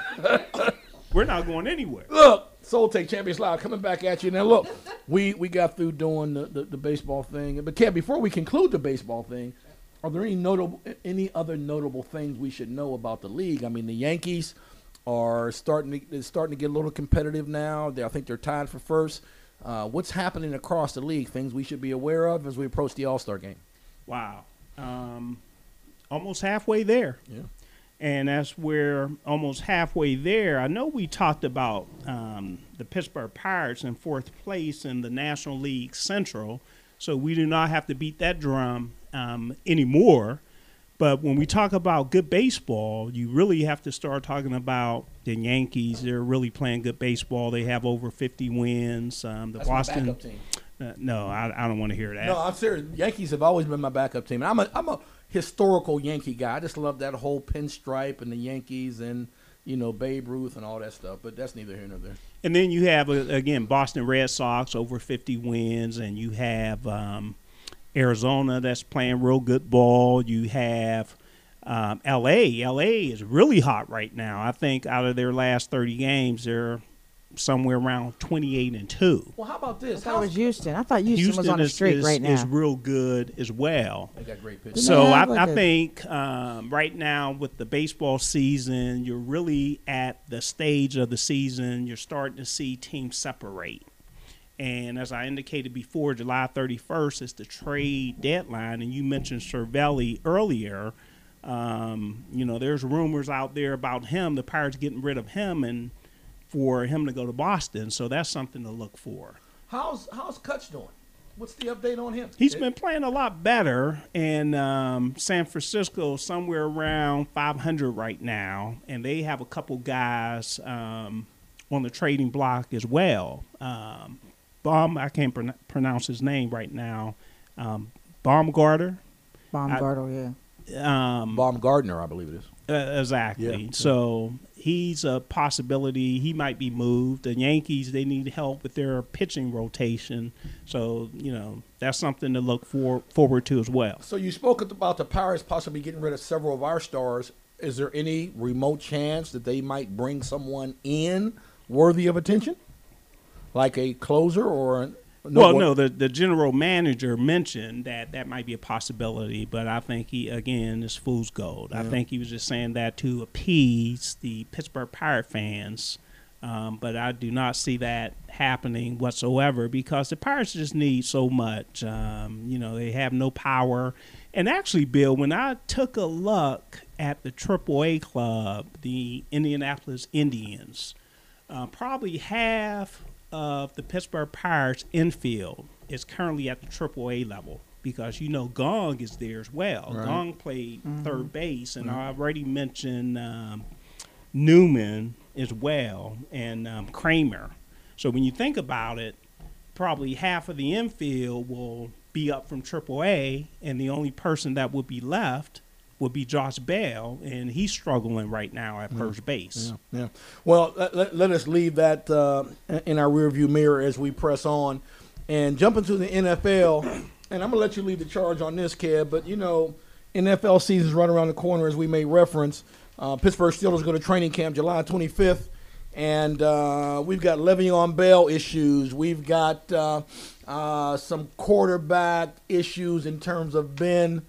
S3: We're not going anywhere.
S2: Look, Soul Take Champions Live coming back at you. Now, look, we, we got through doing the, the, the baseball thing. But, Kev, before we conclude the baseball thing, are there any notable, any other notable things we should know about the league? I mean, the Yankees are starting to, it's starting to get a little competitive now. They, I think they're tied for first. Uh, what's happening across the league? Things we should be aware of as we approach the All-Star game.
S3: Wow. Um, almost halfway there.
S2: Yeah.
S3: And as we're almost halfway there, I know we talked about um, the Pittsburgh Pirates in fourth place in the National League Central, so we do not have to beat that drum um, anymore. But when we talk about good baseball, you really have to start talking about the Yankees. They're really playing good baseball. They have over fifty wins. Um, the
S2: That's my
S3: Boston.
S2: backup team.
S3: Uh, no, I, I don't want to hear that.
S2: No, I'm serious. Yankees have always been my backup team. I'm a I'm a historical Yankee guy. I just love that whole pinstripe and the Yankees and, you know, Babe Ruth and all that stuff. But that's neither here nor there.
S3: And then you have, uh, again, Boston Red Sox over fifty wins, and you have um, Arizona that's playing real good ball. You have um, L A. L A is really hot right now. I think out of their last thirty games, they're somewhere around twenty-eight and two.
S2: Well, how about
S4: I
S2: this?
S4: thought it was
S2: How's-
S4: Houston. I thought Houston, was on a
S3: is,
S4: streak
S3: is,
S4: right now.
S3: is real good as well.
S2: They got great pitchers.
S4: Didn't
S3: So
S4: they
S3: I,
S4: have like
S3: I
S4: a-
S3: think um, right now with the baseball season, you're really at the stage of the season. You're starting to see teams separate. And as I indicated before, July thirty-first is the trade deadline. And you mentioned Cervelli earlier. Um, you know, there's rumors out there about him, the Pirates getting rid of him and for him to go to Boston. So that's something to look for.
S2: How's how's Kutch doing? What's the update on him?
S3: He's been playing a lot better, and um, San Francisco somewhere around five hundred right now, and they have a couple guys um, on the trading block as well. Um, Baum, I can't pron- pronounce his name right now. Um, Baumgartner.
S4: Baumgartner, yeah.
S3: Um,
S2: Baumgartner, I believe it is.
S3: Uh, exactly.
S2: Yeah.
S3: So he's a possibility. He might be moved. The Yankees, they need help with their pitching rotation. So, you know, that's something to look for, forward to as well.
S2: So you spoke about the Pirates possibly getting rid of several of our stars. Is there any remote chance that they might bring someone in worthy of attention? Like a closer or an
S3: well,
S2: what-
S3: no, the, the general manager mentioned that that might be a possibility, but I think he, again, is fool's gold. I think he was just saying that to appease the Pittsburgh Pirate fans, um, but I do not see that happening whatsoever because the Pirates just need so much. Um, you know, they have no power. And actually, Bill, when I took a look at the triple A club, the Indianapolis Indians, uh, probably half of the Pittsburgh Pirates infield is currently at the triple A level because, you know, Gong is there as well.
S2: Right.
S3: Gong played third base, and I already mentioned um, Newman as well and um, Kramer. So when you think about it, probably half of the infield will be up from triple A, and the only person that would be left would be Josh Bell, and he's struggling right now at first base.
S2: Yeah, yeah. Well, let, let, let us leave that uh, in our rearview mirror as we press on and jump into the N F L. And I'm going to let you lead the charge on this, Kev. But, you know, N F L season's right around the corner, as we made reference. Uh, Pittsburgh Steelers go to training camp July twenty-fifth. And uh, we've got Le'Veon Bell issues. We've got uh, uh, some quarterback issues in terms of Ben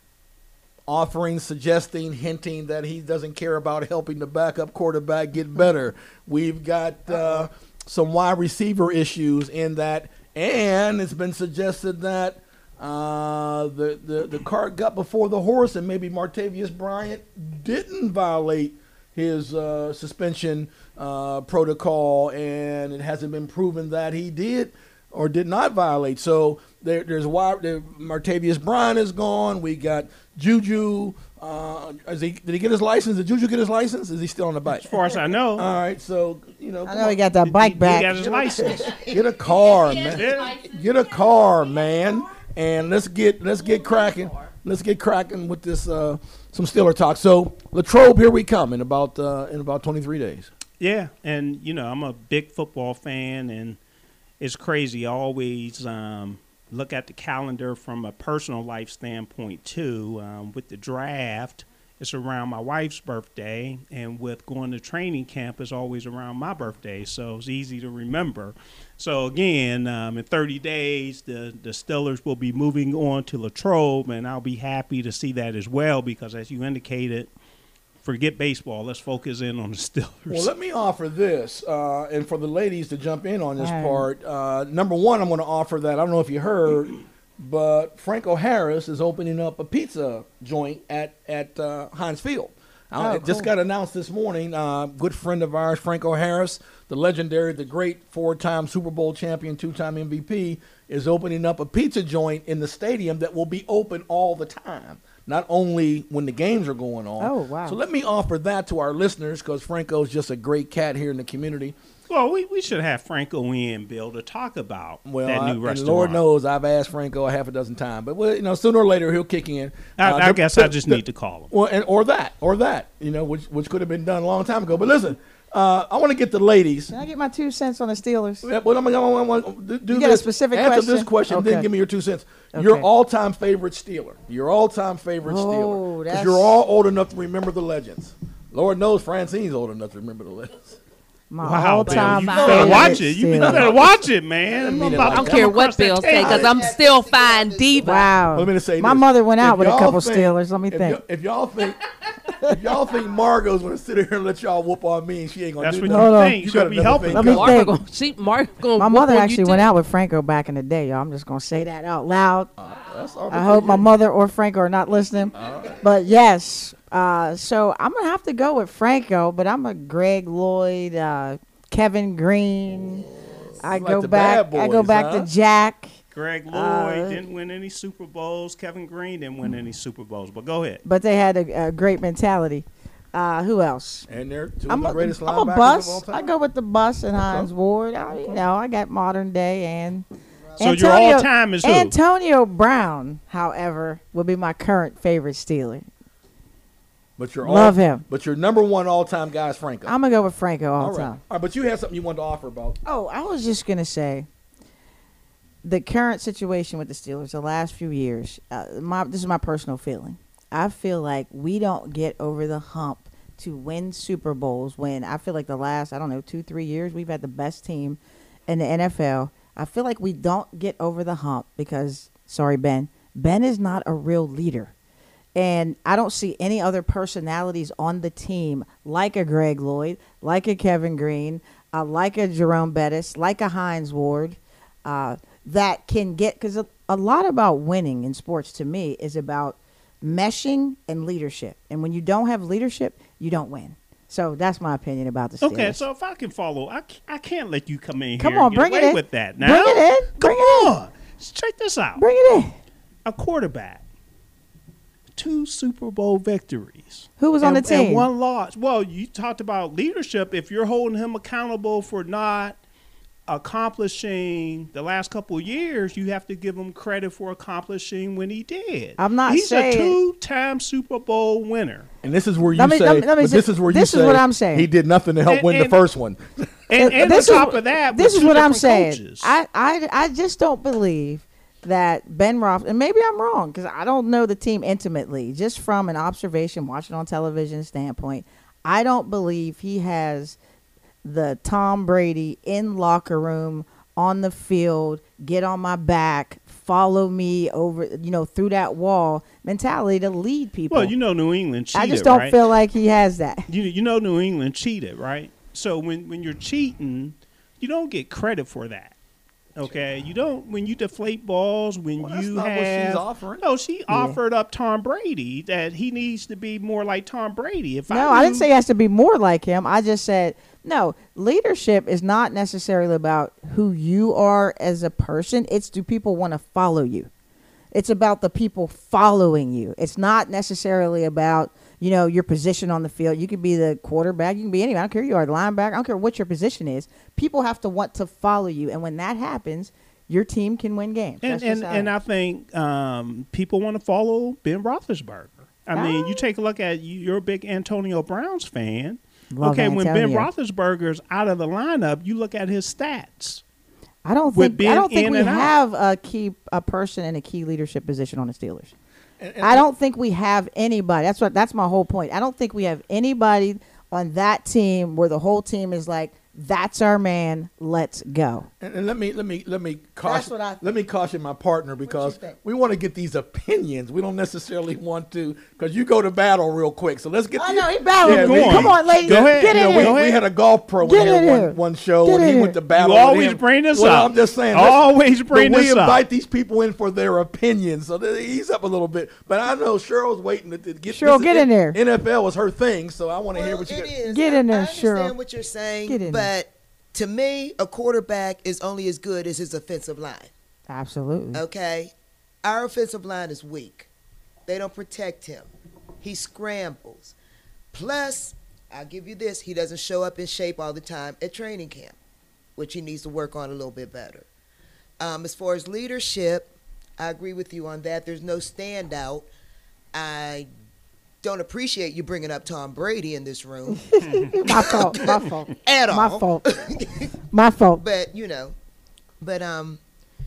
S2: offering, suggesting, hinting that he doesn't care about helping the backup quarterback get better. We've got uh, some wide receiver issues in that, and it's been suggested that uh, the, the, the cart got before the horse, and maybe Martavius Bryant didn't violate his uh, suspension uh, protocol, and it hasn't been proven that he did or did not violate. So there, there's why there, Martavius Bryant is gone. We got Juju. Uh, is he, did he get his license? Did Juju get his license? Is he still on the bike?
S3: As far as I know.
S2: All right, so you know.
S4: I know he got that bike
S3: he,
S4: back.
S3: He got his license.
S2: Get a car, man. Get a car, man, and let's get let's get cracking. Let's get cracking with this uh, some Steeler talk. So Latrobe, here we come in about uh, in about twenty-three days.
S3: Yeah, and you know I'm a big football fan, and it's crazy. I always um, look at the calendar from a personal life standpoint too. Um, with the draft, it's around my wife's birthday, and with going to training camp, it's always around my birthday, so it's easy to remember. So again, um, in thirty days, the the Steelers will be moving on to Latrobe, and I'll be happy to see that as well because, as you indicated, forget baseball. Let's focus in on the Steelers.
S2: Well, let me offer this, uh, and for the ladies to jump in on this
S4: Right.
S2: part. Uh, number one, I'm going to offer that. I don't know if you heard, but Franco Harris is opening up a pizza joint at at uh, Heinz Field. Uh,
S4: Oh,
S2: it just
S4: cool.
S2: got announced this morning. Uh, good friend of ours, Franco Harris, the legendary, the great four-time Super Bowl champion, two-time M V P, is opening up a pizza joint in the stadium that will be open all the time, not only when the games are going on.
S4: Oh, wow.
S2: So let me offer that to our listeners because Franco's just a great cat here in the community.
S3: Well, we, we should have Franco in, Bill, to talk about
S2: Well,
S3: that
S2: I,
S3: new
S2: and
S3: restaurant.
S2: Lord knows I've asked Franco a half a dozen times, but well, you know, sooner or later he'll kick in.
S3: I,
S2: Uh,
S3: I
S2: the-
S3: guess
S2: the-
S3: I just
S2: the-
S3: need to call him.
S2: Well, and, or that, or that, you know, which which could have been done a long time ago. But listen, uh, I want to get the ladies.
S4: Can I get my two cents on the Steelers?
S2: Yeah, Well, I'm gonna do do
S4: You got a
S2: this.
S4: specific
S2: Answer
S4: question?
S2: this question, then
S4: Okay.
S2: give me your two cents. Your
S4: Okay.
S2: all-time favorite Steeler. Your all-time favorite
S4: Oh,
S2: Steeler. Because
S4: that's-
S2: you're all old enough to remember the legends. Lord knows Francine's old enough to remember the legends.
S4: My
S3: Wow,
S4: all-time
S3: Bill, you
S5: favorite
S3: better watch it. You
S4: Steeler.
S3: better watch it, man.
S2: mean
S3: I'm
S2: it
S3: about
S2: like
S5: I
S3: to
S5: don't
S3: come
S5: care
S3: across
S5: what
S3: that
S5: Bill
S3: tape.
S5: say because I'm still fine diva.
S4: Wow.
S2: Let me just say
S4: My
S2: this.
S4: mother went out
S2: If
S4: with a
S2: y'all
S4: couple
S2: think-
S4: Steelers. Let me
S2: if
S4: think.
S2: y- If y'all think, if y'all think Margot's gonna sit here and let y'all whoop on me, and she ain't gonna
S3: That's
S2: do
S3: what
S2: that.
S3: you
S4: Hold on.
S3: think.
S2: You
S3: She'll
S2: got
S3: be
S2: another
S3: helping.
S2: thing
S4: Let me
S2: coming.
S4: think.
S5: Mark gonna, she, Mark gonna
S4: My
S5: whoop
S4: mother
S5: on you
S4: actually
S5: too.
S4: went out with Franco back in the day, y'all. I'm just gonna say that out loud.
S2: That's all
S4: I hope my mother or Franco are not listening. But yes, uh, so I'm gonna have to go with Franco, but I'm a Greg Lloyd, uh, Kevin Green. I
S2: Like
S4: go
S2: the
S4: back.
S2: bad
S4: I go
S2: boys,
S4: back
S2: huh?
S4: to Jack.
S3: Greg Lloyd
S4: Uh,
S3: didn't win any Super Bowls. Kevin Green didn't win any Super Bowls. But go ahead.
S4: But they had a, a great mentality. Uh, who else?
S2: And they're two
S4: I'm
S2: of the
S4: a,
S2: greatest
S4: I'm
S2: linebackers
S4: a
S2: of all
S4: bus.
S2: time.
S4: I go with the bus and Hines Ward. I, you know, I got modern day and.
S3: So your all-time is who?
S4: Antonio Brown, however, would be my current favorite Steeler.
S2: But you're
S4: Love
S2: all,
S4: him.
S2: But your number one all-time guy is Franco.
S4: I'm gonna go with Franco all
S2: all
S4: the
S2: right.
S4: time.
S2: All right, but you had something you wanted to offer about.
S4: Oh, I was just gonna say the current situation with the Steelers, the last few years. Uh, my this is my personal feeling. I feel like we don't get over the hump to win Super Bowls. When I feel like the last, I don't know, two three years, we've had the best team in the N F L. I feel like we don't get over the hump because, sorry, Ben, Ben is not a real leader. And I don't see any other personalities on the team like a Greg Lloyd, like a Kevin Green, uh, like a Jerome Bettis, like a Hines Ward, uh, that can get, because a, a lot about winning in sports to me is about meshing and leadership. And when you don't have leadership, you don't win. So that's my opinion about the Steelers.
S3: Okay, so if I can follow, I, c- I can't let you come in
S4: Come
S3: here
S4: on,
S3: and get
S4: bring it
S3: away
S4: in.
S3: with that. Now,
S4: Bring it in.
S3: Come
S4: Bring it in.
S3: on. Check this out.
S4: Bring it in.
S3: A quarterback, two Super Bowl victories.
S4: Who was on
S3: and,
S4: the team?
S3: And one loss. Well, you talked about leadership. If you're holding him accountable for not accomplishing the last couple of years, you have to give him credit for accomplishing when he did.
S4: I'm not
S3: He's
S4: saying-
S3: a two-time Super Bowl winner.
S2: And this is where you
S4: Let me-
S2: say.
S4: let me- let me
S2: but
S4: say-
S2: this is where you
S4: this is
S2: say
S4: what I'm saying.
S2: he did nothing to help
S3: And-
S2: win the
S3: and-
S2: first one.
S3: And, and on
S4: This is-
S3: top of that,
S4: this
S3: with
S4: is
S3: two
S4: what I'm
S3: different
S4: saying.
S3: coaches.
S4: I, I, I just don't believe that Ben Roth, and maybe I'm wrong because I don't know the team intimately, just from an observation, watching on television standpoint, I don't believe he has the Tom Brady in locker room, on the field, get on my back, follow me over, you know, through that wall mentality to lead people.
S3: well, you know, New England cheated,
S4: I just don't
S3: right?
S4: feel like he has that.
S3: You you know New England cheated, right? So when, when you're cheating, you don't get credit for that. Okay, you don't when you deflate balls when
S2: Well, that's
S3: you
S2: not what
S3: have.
S2: she's offering.
S3: No, she offered up Tom Brady that he needs to be more like Tom Brady. If
S4: No,
S3: I,
S4: I didn't
S3: knew-
S4: say he has to be more like him. I just said, no, leadership is not necessarily about who you are as a person. It's do people want to follow you? It's about the people following you. It's not necessarily about, you know, your position on the field. You could be the quarterback. You can be anyone. I don't care who you are, the linebacker. I don't care what your position is. People have to want to follow you. And when that happens, your team can win games.
S3: And
S4: That's just
S3: and,
S4: how
S3: and
S4: it-
S3: I think um, people want to follow Ben Roethlisberger. I mean,
S4: Ah.
S3: you take a look at you, you're a big Antonio Browns fan.
S4: Love
S3: okay, when Ben
S4: Antonio.
S3: Roethlisberger's out of the lineup, you look at his stats.
S4: I don't
S3: with
S4: think
S3: being
S4: I don't think
S3: in
S4: we
S3: and out.
S4: have a key a person in a key leadership position on the Steelers.
S2: And- and-
S4: I don't think we have anybody. That's what that's my whole point. I don't think we have anybody on that team where the whole team is like, that's our man, let's go.
S2: And, and let me let me let me caution
S4: what I think.
S2: let me caution my partner because
S4: think?
S2: we want to get these opinions. We don't necessarily want to because you go to battle real quick. So let's get.
S4: I
S2: the,
S4: know he battled.
S2: Yeah,
S3: Go
S2: we-
S3: on.
S4: Come on, ladies.
S3: Go ahead.
S4: Get
S2: You
S4: in
S2: know, we,
S4: here.
S2: we had a golf pro
S4: Get
S2: in here
S4: in
S2: one,
S4: here.
S2: one show,
S4: Get
S2: and
S4: in
S2: he
S4: here.
S2: went to battle.
S3: You
S2: with
S3: always
S2: him.
S3: bring this
S2: well,
S3: up.
S2: I'm just saying. let's-
S3: Always bring
S2: but
S3: this
S2: we
S3: up.
S2: invite these people in for their opinions, so they ease up a little bit. But I know Cheryl's waiting to, to get.
S4: Cheryl,
S2: this-
S4: get in there.
S2: N F L was her thing, so I want to hear
S6: Well,
S2: what you
S6: it
S2: got.
S6: is.
S4: Get
S6: I-
S4: in there,
S6: I understand
S4: Cheryl.
S6: what you're saying,
S4: Get in there.
S6: but to me, a quarterback is only as good as his offensive line.
S4: Absolutely.
S6: Okay, our offensive line is weak. They don't protect him. He scrambles. Plus, I'll give you this: he doesn't show up in shape all the time at training camp, which he needs to work on a little bit better. Um, as far as leadership, I agree with you on that. There's no standout. I don't appreciate you bringing up Tom Brady in this room
S4: My fault. My fault.
S6: at all.
S4: My fault. My fault.
S6: But you know, but um,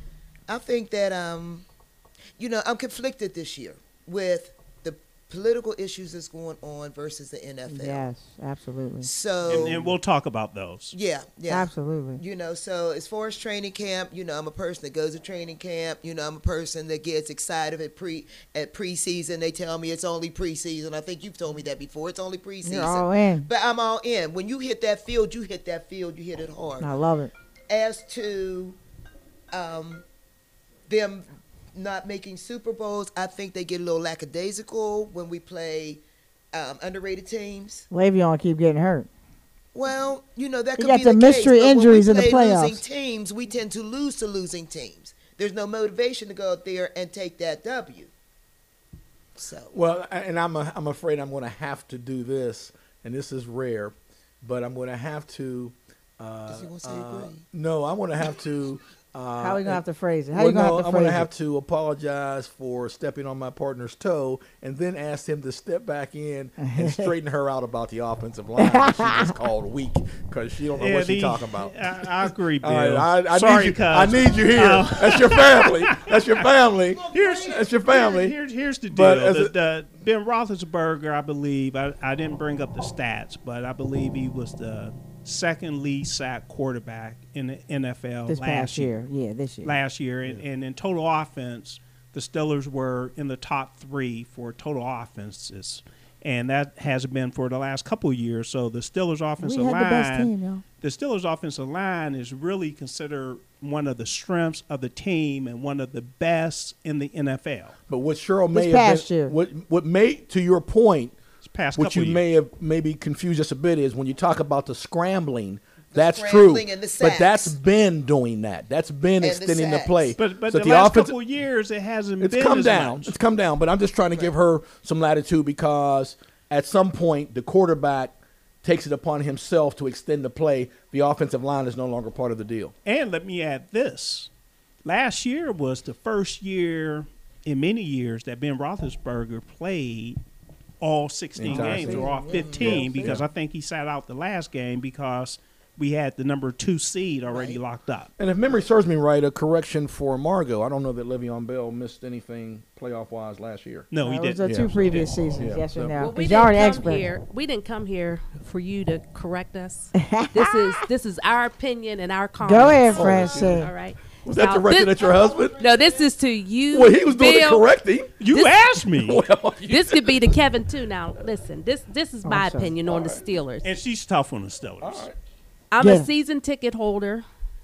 S6: I think that um, you know, I'm conflicted this year with the political issues that's going on versus the N F L.
S4: Yes, absolutely.
S6: So
S3: And, and we'll talk about those.
S6: yeah, yeah.
S4: Absolutely.
S6: You know, so as far as training camp, you know, I'm a person that goes to training camp. You know, I'm a person that gets excited at pre at preseason. They tell me it's only preseason. I think you've told me that before. It's only preseason.
S4: You're all in.
S6: But I'm all in. When you hit that field, you hit that field. You hit it hard.
S4: I love it.
S6: As to um, them not making Super Bowls, I think they get a little lackadaisical when we play um, underrated teams.
S4: Le'Veon keep getting hurt.
S6: Well, you know, that
S4: He
S6: could
S4: got
S6: be
S4: the
S6: the
S4: mystery
S6: case, but
S4: injuries in
S6: when
S4: the
S6: we play losing
S4: playoffs.
S6: teams, we tend to lose to losing teams. There's no motivation to go out there and take that W. So,
S2: Well, and I'm a, I'm afraid I'm going to have to do this, and this is rare, but I'm going to have to. Uh,
S6: Does he want to say
S2: uh,
S6: agree?
S2: No, I'm going to have to. Uh,
S4: How are we gonna have to phrase it? How
S2: well,
S4: you gonna
S2: no,
S4: have to
S2: I'm
S4: phrase
S2: going to
S4: it?
S2: have to apologize for stepping on my partner's toe, and then ask him to step back in and straighten her out about the offensive line. that She just called weak because she don't know what
S3: the-
S2: she's talking about.
S3: I, I agree, Bill.
S2: All right, I, I
S3: Sorry,
S2: need you.
S3: cuz.
S2: I need you here.
S3: Uh,
S2: That's your family. That's your family.
S3: Here's
S2: That's your family.
S3: Here, here's the deal.
S2: But as
S3: The,
S2: a-
S3: the, Ben Roethlisberger, I believe, I, I didn't bring up the stats, but I believe he was the second lead sack quarterback in the N F L
S4: This
S3: last
S4: past year. Yeah, this year.
S3: Last year, and, and in total offense, the Steelers were in the top three for total offenses, and that has been for the last couple of years. So the Steelers' offensive
S4: we had
S3: line,
S4: the best team, y'all.
S3: the Steelers' offensive line is really considered one of the strengths of the team and one of the best in the N F L.
S2: But what Cheryl
S4: This
S2: may
S4: past
S2: have been,
S4: year.
S2: what what may to your point,
S3: This past
S2: what
S3: couple
S2: you
S3: of
S2: may
S3: years.
S2: have maybe confused us a bit is when you talk about the scrambling. That's
S6: scrambling
S2: true,
S6: and the
S2: but that's
S6: sacks.
S2: been doing that. That's been
S6: the
S2: extending the
S6: sacks.
S2: play.
S3: But but
S2: So
S3: the, last
S2: offensive-
S3: couple of years, it hasn't
S2: it's
S3: been
S2: come
S3: as
S2: down.
S3: much.
S2: It's come down. But I'm just trying to give her some latitude because at some point the quarterback takes it upon himself to extend the play. The offensive line is no longer part of the deal.
S3: And let me add this. Last year was the first year in many years that Ben Roethlisberger played all sixteen
S2: Entire
S3: games
S2: season.
S3: or all fifteen
S2: Yeah.
S3: because
S2: Yeah.
S3: I think he sat out the last game because we had the number two seed already
S6: Right.
S3: locked up.
S2: And if memory serves me right, a correction for Margot. I don't know that Le'Veon Bell missed anything playoff-wise last year.
S3: No, he
S4: That was
S3: didn't.
S4: the
S2: Yeah.
S4: two previous seasons.
S2: Yeah.
S4: Yes or
S2: So-
S4: no?
S5: Well, we
S4: Because y'all
S5: didn't
S4: already
S5: come
S4: expert.
S5: here. We didn't come here for you to correct us. this is this is our opinion and our comments.
S4: Go ahead,
S2: Oh,
S4: Francine.
S5: All right.
S2: Was that
S5: Now,
S2: directed
S5: this-
S2: at your husband?
S5: No, this is to you.
S2: Well, he was doing
S5: Bill.
S2: the correcting.
S3: You
S5: This-
S3: asked me.
S2: Well, you-
S5: This could be to Kevin too. Now, listen. This this is my
S4: I'm sorry.
S5: opinion on the Steelers.
S3: And she's tough on the Steelers.
S2: all right.
S5: I'm
S4: Yeah.
S5: a season ticket holder.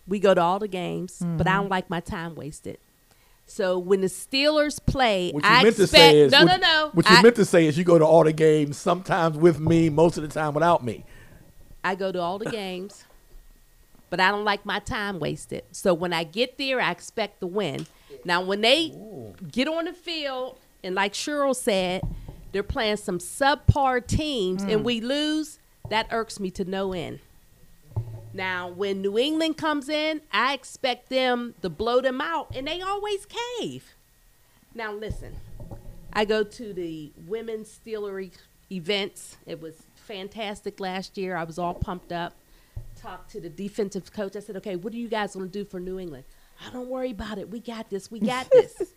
S5: We go to all the games, but I don't like my time wasted. So when the Steelers play,
S2: What you
S5: I
S2: meant
S5: expect
S2: to say is
S5: no,
S2: what,
S5: no, no.
S2: What you
S5: I,
S2: meant to say is you go to all the games, sometimes with me, most of the time without me.
S5: I go to all the games, but I don't like my time wasted. So when I get there, I expect to win. Now when they Ooh. get on the field, and like Cheryl said, they're playing some subpar teams, mm. and we lose, that irks me to no end. Now, when New England comes in, I expect them to blow them out, and they always cave. Now, listen, I go to the women's Steelery events. It was fantastic last year. I was all pumped up. Talked to the defensive coach. I said, okay, what are you guys going to do for New England? Oh, don't worry about it. We got this. We got this.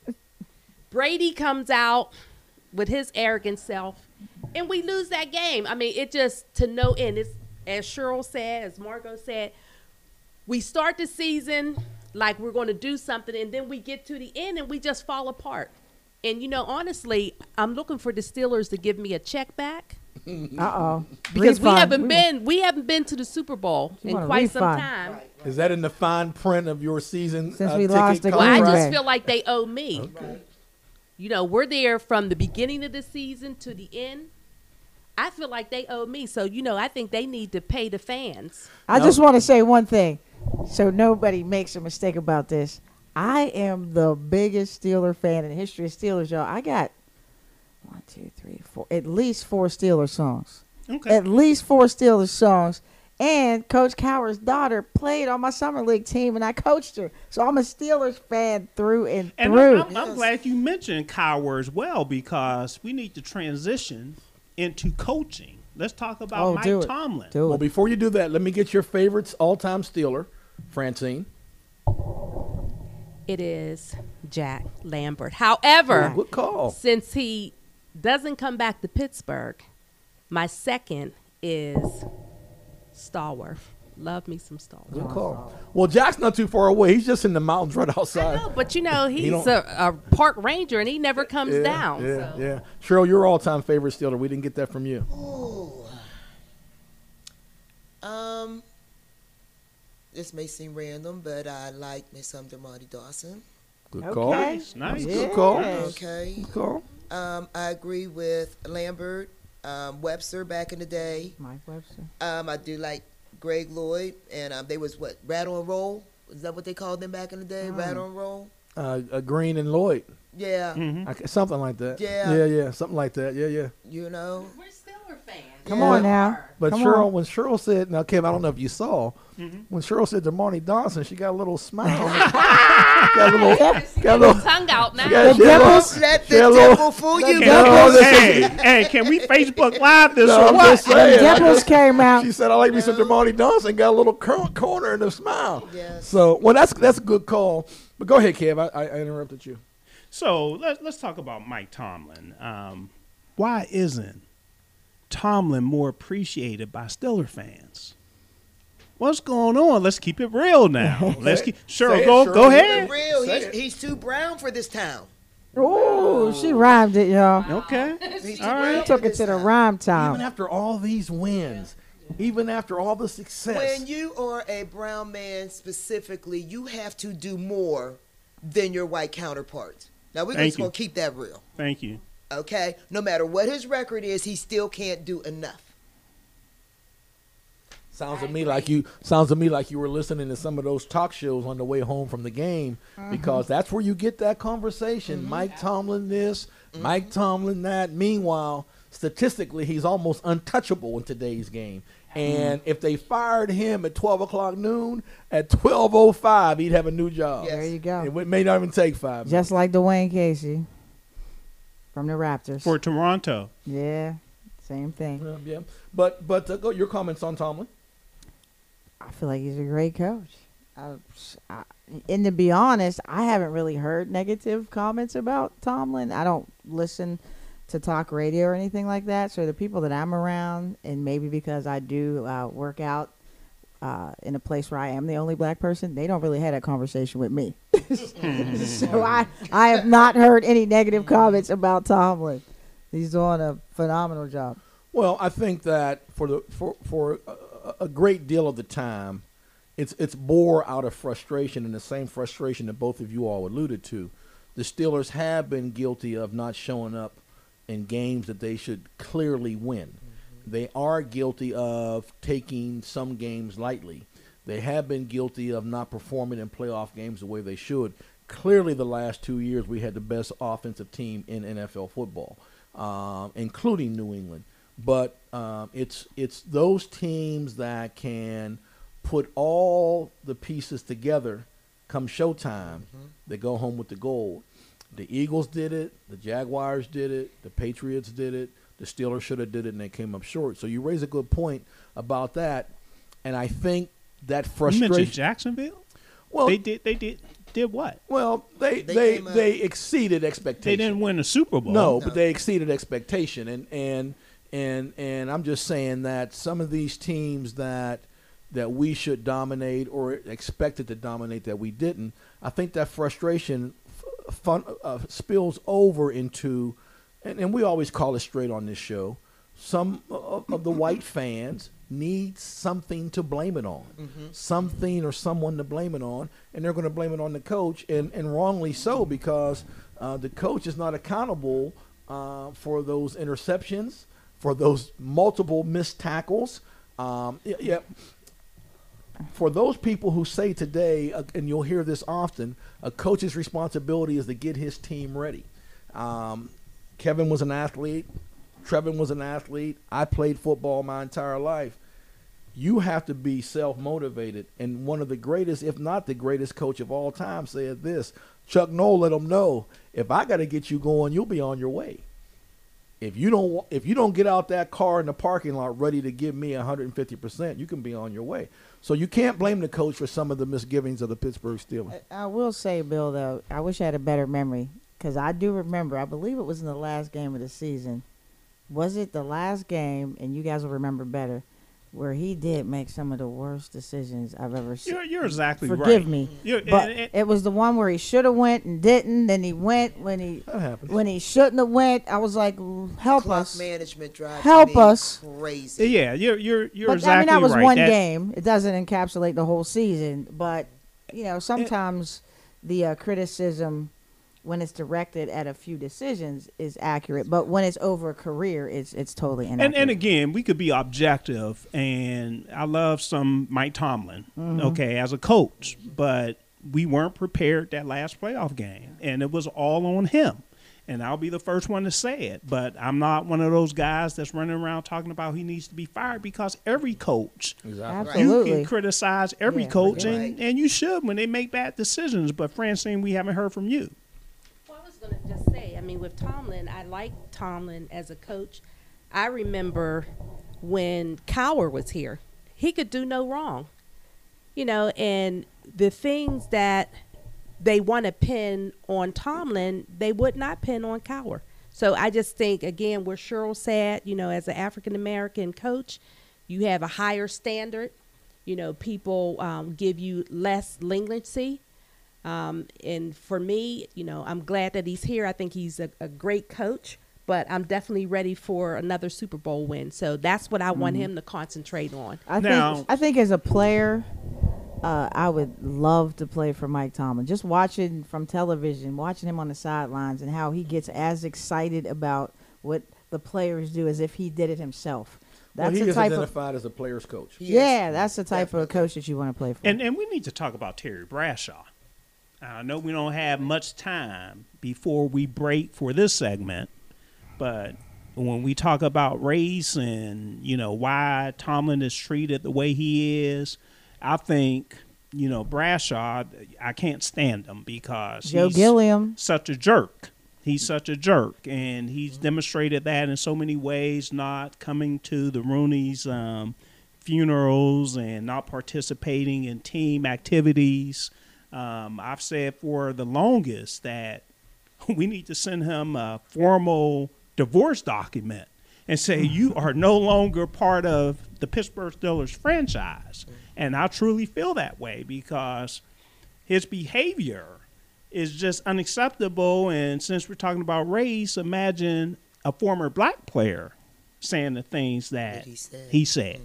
S5: Brady comes out with his arrogant self, and we lose that game. I mean, it just, to no end. It's, as Cheryl said, as Margot said, we start the season like we're going to do something, and then we get to the end, and we just fall apart. And, you know, honestly, I'm looking for the Steelers to give me a check back.
S4: Uh-oh.
S5: Because
S4: refund.
S5: we haven't
S4: we
S5: been
S4: want,
S5: we haven't been to the Super Bowl in quite
S4: refund.
S5: some time.
S2: Is that in the fine print of your season?
S4: Since
S2: uh,
S4: we
S2: ticket
S4: lost the
S5: Well, I
S2: contract?
S5: just feel like they owe me.
S2: Okay.
S5: You know, we're there from the beginning of the season to the end. I feel like they owe me. So, you know, I think they need to pay the fans.
S4: I
S2: No.
S4: just want to say one thing so nobody makes a mistake about this. I am the biggest Steeler fan in the history of Steelers, y'all. I got one, two, three, four, at least four Steeler songs.
S3: Okay.
S4: At least four Steelers songs. And Coach Cowher's daughter played on my summer league team, and I coached her. So I'm a Steelers fan through and,
S3: And
S4: through.
S3: I'm, I'm glad you mentioned Cowher as well, because we need to transition into coaching. Let's talk about
S4: Oh,
S3: Mike
S4: do it.
S3: Tomlin.
S4: Do
S2: Well,
S4: it.
S2: before you do that, let me get your favorites all-time Steeler, Francine.
S5: It is Jack Lambert. However,
S2: Good call.
S5: since he doesn't come back to Pittsburgh, my second is Stallworth. Love me some Stallworth.
S2: Good call. Well, Jack's not too far away. He's just in the mountains right
S5: I
S2: outside.
S5: know, but you know,
S2: He
S5: he's
S2: don't-
S5: a, a park ranger, and he never comes
S2: yeah,
S5: down.
S2: Yeah,
S5: so.
S2: yeah. Cheryl, your all-time favorite Steeler. We didn't get that from you.
S6: Ooh. Um, this may seem random, but I like me some DeMonte Dawson.
S2: Good
S4: Okay.
S2: call.
S3: Nice, nice.
S4: Yeah.
S2: Good call.
S6: Okay.
S2: Good call.
S6: Um, I agree with Lambert, um, Webster back in the day.
S4: Mike Webster.
S6: Um, I do like Greg Lloyd, and um, they was what, Rattle and Roll? Is that what they called them back in the day?
S4: Mm.
S6: Rattle and Roll?
S2: Uh, uh, Green and Lloyd.
S6: Yeah.
S3: Mhm.
S2: I ca- something like that.
S6: Yeah.
S2: Yeah, yeah. Something like that. Yeah, yeah.
S6: You know.
S5: We're Steeler fans.
S4: Come
S6: Yeah.
S4: on now.
S2: But
S4: Come
S2: Cheryl,
S4: on.
S2: when Cheryl said, now, Kev, I don't know if you saw,
S3: Mhm.
S2: when Cheryl said DeMonte Dawson, she got a little smile. got a little,
S5: She
S2: got a
S5: got
S2: little,
S5: her tongue out now.
S2: she got, she
S4: The
S2: had a little-
S4: devils-
S6: Let the
S2: she had a little-
S6: devil fool you.
S2: No,
S6: devil.
S2: this
S3: hey,
S2: is-
S3: hey, can we Facebook Live this
S2: No,
S3: or
S2: I'm
S3: what?
S2: just saying.
S4: The Devils came out.
S2: She said, I like me some DeMonte Dawson. Got a little cor- corner in the smile.
S6: Yes.
S2: So, well, that's that's a good call. But go ahead, Kev. I, I, I interrupted you.
S3: So let's let's talk about Mike Tomlin. Um, why isn't Tomlin more appreciated by Steeler fans? What's going on? Let's keep it real now. Let's keep Cheryl.
S2: Say it,
S3: Go
S2: Cheryl.
S3: go ahead.
S6: Real.
S2: Say
S6: He's,
S2: it.
S6: he's too brown for this town.
S4: Ooh, she rhymed it, y'all.
S3: Okay.
S6: He's too
S3: All
S6: brown
S3: right.
S4: She
S6: for
S4: took it
S6: this
S4: to the
S6: town.
S4: rhyme
S2: Even
S4: time.
S2: after all these wins, even after all the success,
S6: When you are a brown man specifically, you have to do more than your white counterparts. Now, we're
S3: Thank
S6: just
S3: you.
S6: going to keep that real,
S3: Thank you.
S6: okay? No matter what his record is, he still can't do enough.
S2: sounds to me like you sounds to me like you were listening to some of those talk shows on the way home from the game, because that's where you get that conversation. Mike Tomlin this, Mike Tomlin that. Meanwhile, statistically, he's almost untouchable in today's game. And if they fired him at twelve o'clock noon, at twelve oh five, he'd have a new job.
S6: Yes.
S4: There you go.
S2: It would- may not even take five minutes.
S4: Just like Dwayne Casey from the Raptors.
S3: For Toronto.
S4: yeah, same thing.
S2: Yeah, yeah. But but uh, go, your comments on Tomlin.
S4: I feel like he's a great coach. I, I, and to be honest, I haven't really heard negative comments about Tomlin. I don't listen to talk radio or anything like that. So the people that I'm around, and maybe because I do uh, work out uh, in a place where I am the only black person, they don't really have that conversation with me. So I, I have not heard any negative comments about Tomlin. He's doing a phenomenal job.
S2: Well, I think that for the for for a, a great deal of the time, it's it's bore out of frustration, and the same frustration that both of you all alluded to. The Steelers have been guilty of not showing up in games that they should clearly win. Mm-hmm. They are guilty of taking some games lightly. They have been guilty of not performing in playoff games the way they should. Clearly, the last two years, we had the best offensive team in N F L football, um, including New England. But um, it's it's those teams that can put all the pieces together come showtime, mm-hmm. they go home with the gold. The Eagles did it. The Jaguars did it. The Patriots did it. The Steelers should have did it, and they came up short. So you raise a good point about that, and I think that frustration.
S3: You mentioned Jacksonville?
S2: Well,
S3: they did. They did. Did what?
S2: Well, they
S6: They
S2: they
S6: came up-
S2: they exceeded expectation.
S3: They didn't win the Super Bowl.
S2: No,
S6: No.
S2: but they exceeded expectation, and and and and I'm just saying that some of these teams that that we should dominate or expected to dominate that we didn't. I think that frustration f- fun, uh, spills over into, and, and we always call it straight on this show. Some of, of the white fans need something to blame it on,
S6: Mm-hmm.
S2: something or someone to blame it on, and they're going to blame it on the coach, and, and wrongly so, because uh, the coach is not accountable uh, for those interceptions, for those multiple missed tackles. Um, yeah, yeah. For those people who say today, uh, and you'll hear this often, a coach's responsibility is to get his team ready. Um, Kevin was an athlete. Trevin was an athlete. I played football my entire life. You have to be self-motivated. And one of the greatest, if not the greatest coach of all time said this. Chuck Noll let him know, if I got to get you going, you'll be on your way. If you don't if you don't get out that car in the parking lot ready to give me one hundred fifty percent, you can be on your way. So you can't blame the coach for some of the misgivings of the Pittsburgh Steelers.
S4: I will say, Bill, though, I wish I had a better memory, because I do remember, I believe it was in the last game of the season. Was it the last game, and you guys will remember better, where he did make some of the worst decisions I've ever seen?
S3: You're, you're exactly right.
S4: Forgive me,
S3: You're-
S4: but
S3: and- and-
S4: it was the one where he should have went and didn't. Then he went when he
S2: That happens.
S4: when he shouldn't have went. I was like, help
S6: Clock
S4: us.
S6: management drives
S4: Help
S6: me
S4: us.
S6: crazy.
S3: Yeah, you're you're you're
S4: But
S3: exactly
S4: I mean, that was
S3: right.
S4: one
S3: That-
S4: game. It doesn't encapsulate the whole season. But you know, sometimes the uh, criticism, when it's directed at a few decisions, is accurate. But when it's over a career, it's it's totally inaccurate.
S3: And and again, we could be objective, and I love some Mike Tomlin,
S4: Mm-hmm.
S3: okay, as a coach, but we weren't prepared that last playoff game, and it was all on him. And I'll be the first one to say it, but I'm not one of those guys that's running around talking about he needs to be fired, because every coach,
S2: Exactly.
S3: you
S4: Absolutely.
S3: can criticize every
S4: Yeah,
S3: coach,
S6: right.
S3: and, and you should when they make bad decisions. But Francine, we haven't heard from you.
S5: Well, I was going to just say, I mean, with Tomlin, I like Tomlin as a coach. I remember when Cowher was here, he could do no wrong, you know, and the things that they want to pin on Tomlin, they would not pin on Cowher. So I just think, again, where Cheryl said, you know, as an African-American coach, you have a higher standard. You know, people um, give you less leniency. Um, and for me, you know, I'm glad that he's here. I think he's a, a great coach, but I'm definitely ready for another Super Bowl win. So that's what I want him to concentrate on.
S4: I
S3: Now-
S4: think I think as a player, uh, I would love to play for Mike Tomlin. Just watching from television, watching him on the sidelines, and how he gets as excited about what the players do as if he did it himself.
S2: Well,
S4: That's
S2: he
S4: the
S2: is
S4: type of
S2: identified as a player's coach.
S6: He is.
S4: yeah, that's the type
S6: Definitely.
S4: of coach that you want to play for.
S3: And and we need to talk about Terry Bradshaw. I know we don't have much time before we break for this segment, but when we talk about race and, you know, why Tomlin is treated the way he is, I think, you know, Bradshaw, I can't stand him because
S4: Joe
S3: he's
S4: Gilliam.
S3: such a jerk. He's such a jerk, and he's demonstrated that in so many ways, not coming to the Rooney's um, funerals and not participating in team activities. Um, I've said for the longest that we need to send him a formal divorce document and say you are no longer part of the Pittsburgh Steelers franchise. And I truly feel that way because his behavior is just unacceptable. And since we're talking about race, imagine a former black player saying the things that
S6: That he said.
S3: he said.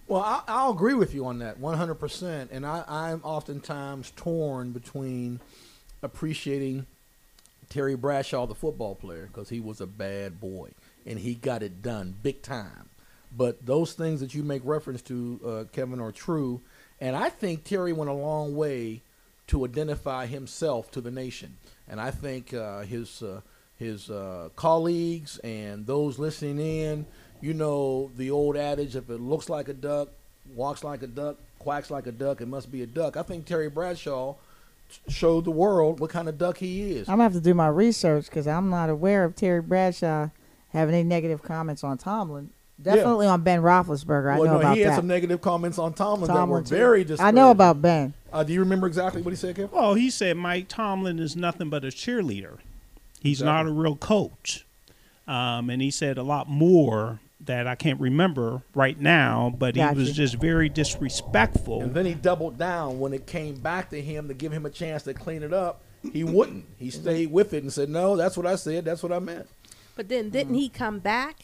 S2: Well, I, I'll agree with you on that one hundred percent. And I, I'm oftentimes torn between appreciating Terry Bradshaw, the football player, because he was a bad boy and he got it done big time. But those things that you make reference to, uh, Kevin, are true. And I think Terry went a long way to identify himself to the nation. And I think uh, his uh, his uh, colleagues and those listening in, you know, the old adage, if it looks like a duck, walks like a duck, quacks like a duck, it must be a duck. I think Terry Bradshaw showed the world what kind of duck he is.
S4: I'm going to have to do my research because I'm not aware of Terry Bradshaw having any negative comments on Tomlin. Definitely yeah. on Ben Roethlisberger. I
S2: well,
S4: know
S2: no,
S4: about
S2: he had
S4: that.
S2: some negative comments on Tomlin,
S4: Tomlin
S2: that were
S4: too.
S2: very disparaging.
S4: I know about Ben.
S2: Uh, do you remember exactly what he said, Kevin?
S3: Well, he said Mike Tomlin is nothing but a cheerleader. He's exactly. not a real coach. Um, and he said a lot more that I can't remember right now, but
S4: Got
S3: he was
S4: you.
S3: just very disrespectful.
S2: And then he doubled down when it came back to him to give him a chance to clean it up. He wouldn't. He stayed with it and said, no, that's what I said. That's what I meant.
S5: But then didn't mm. he come back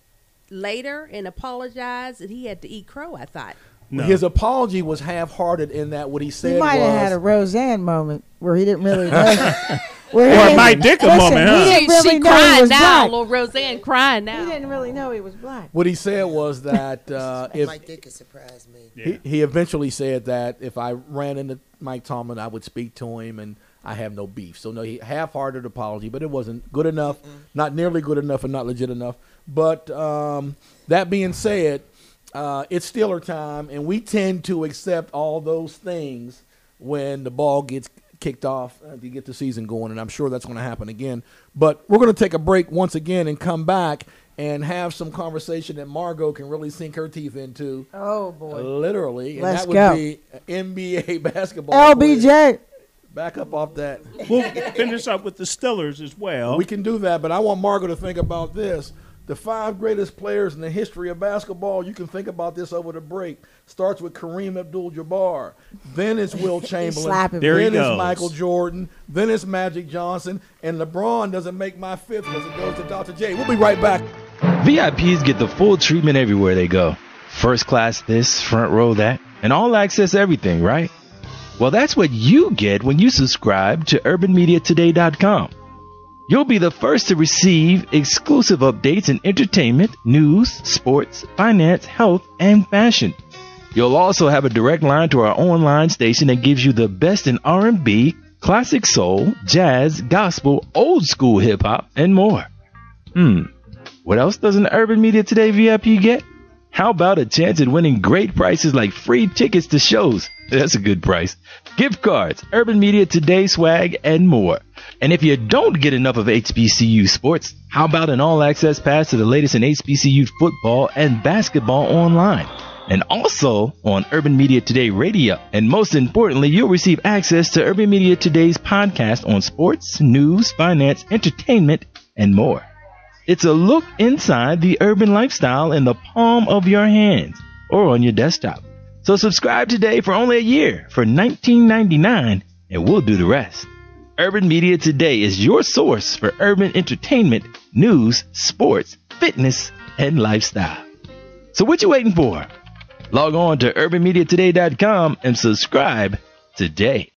S5: later and apologize, and he had to eat crow, I thought.
S2: No. His apology was half-hearted in that what he said
S4: he might
S2: was,
S4: have had a Roseanne moment where he didn't really know.
S3: Or a Mike Dicker moment, huh?
S4: He didn't really
S5: she
S4: know
S5: crying
S4: he was
S5: now,
S4: black.
S5: little Roseanne crying now.
S4: He didn't really know he was black.
S2: What he said was that uh, if
S6: Mike Dicker surprised me.
S2: Yeah. He, he eventually said that if I ran into Mike Tomlin, I would speak to him, and I have no beef. So, no, he half-hearted apology, but it wasn't good enough, mm-hmm. not nearly good enough, and not legit enough. But um, that being said, uh, it's Steeler time, and we tend to accept all those things when the ball gets kicked off uh, to get the season going, and I'm sure that's going to happen again. But we're going to take a break once again and come back and have some conversation that Margot can really sink her teeth into.
S4: Oh, boy.
S2: Literally. And
S4: Let's
S2: that would
S4: go.
S2: be N B A basketball.
S4: L B J.
S2: Player. Back up off that.
S3: We'll finish up with the Steelers as well.
S2: We can do that, but I want Margot to think about this. The five greatest players in the history of basketball, you can think about this over the break, starts with Kareem Abdul-Jabbar. Then it's Will Chamberlain.
S3: There he
S2: then
S3: goes.
S2: it's Michael Jordan. Then it's Magic Johnson. And LeBron doesn't make my fifth because it goes to Doctor J. We'll be right back.
S8: V I Ps get the full treatment everywhere they go. First class this, front row that, and all access everything, right? Well, that's what you get when you subscribe to urban media today dot com. You'll be the first to receive exclusive updates in entertainment, news, sports, finance, health, and fashion. You'll also have a direct line to our online station that gives you the best in R and B, classic soul, jazz, gospel, old school hip hop, and more. Hmm. What else does an Urban Media Today V I P get? How about a chance at winning great prices like free tickets to shows? That's a good price. Gift cards, Urban Media Today swag, and more. And if you don't get enough of H B C U sports, how about an all-access pass to the latest in H B C U football and basketball online? And also on Urban Media Today Radio. And most importantly, you'll receive access to Urban Media Today's podcast on sports, news, finance, entertainment, and more. It's a look inside the urban lifestyle in the palm of your hands or on your desktop. So subscribe today for only a year for nineteen ninety-nine, and we'll do the rest. Urban Media Today is your source for urban entertainment, news, sports, fitness, and lifestyle. So what you waiting for? Log on to urban media today dot com and subscribe today.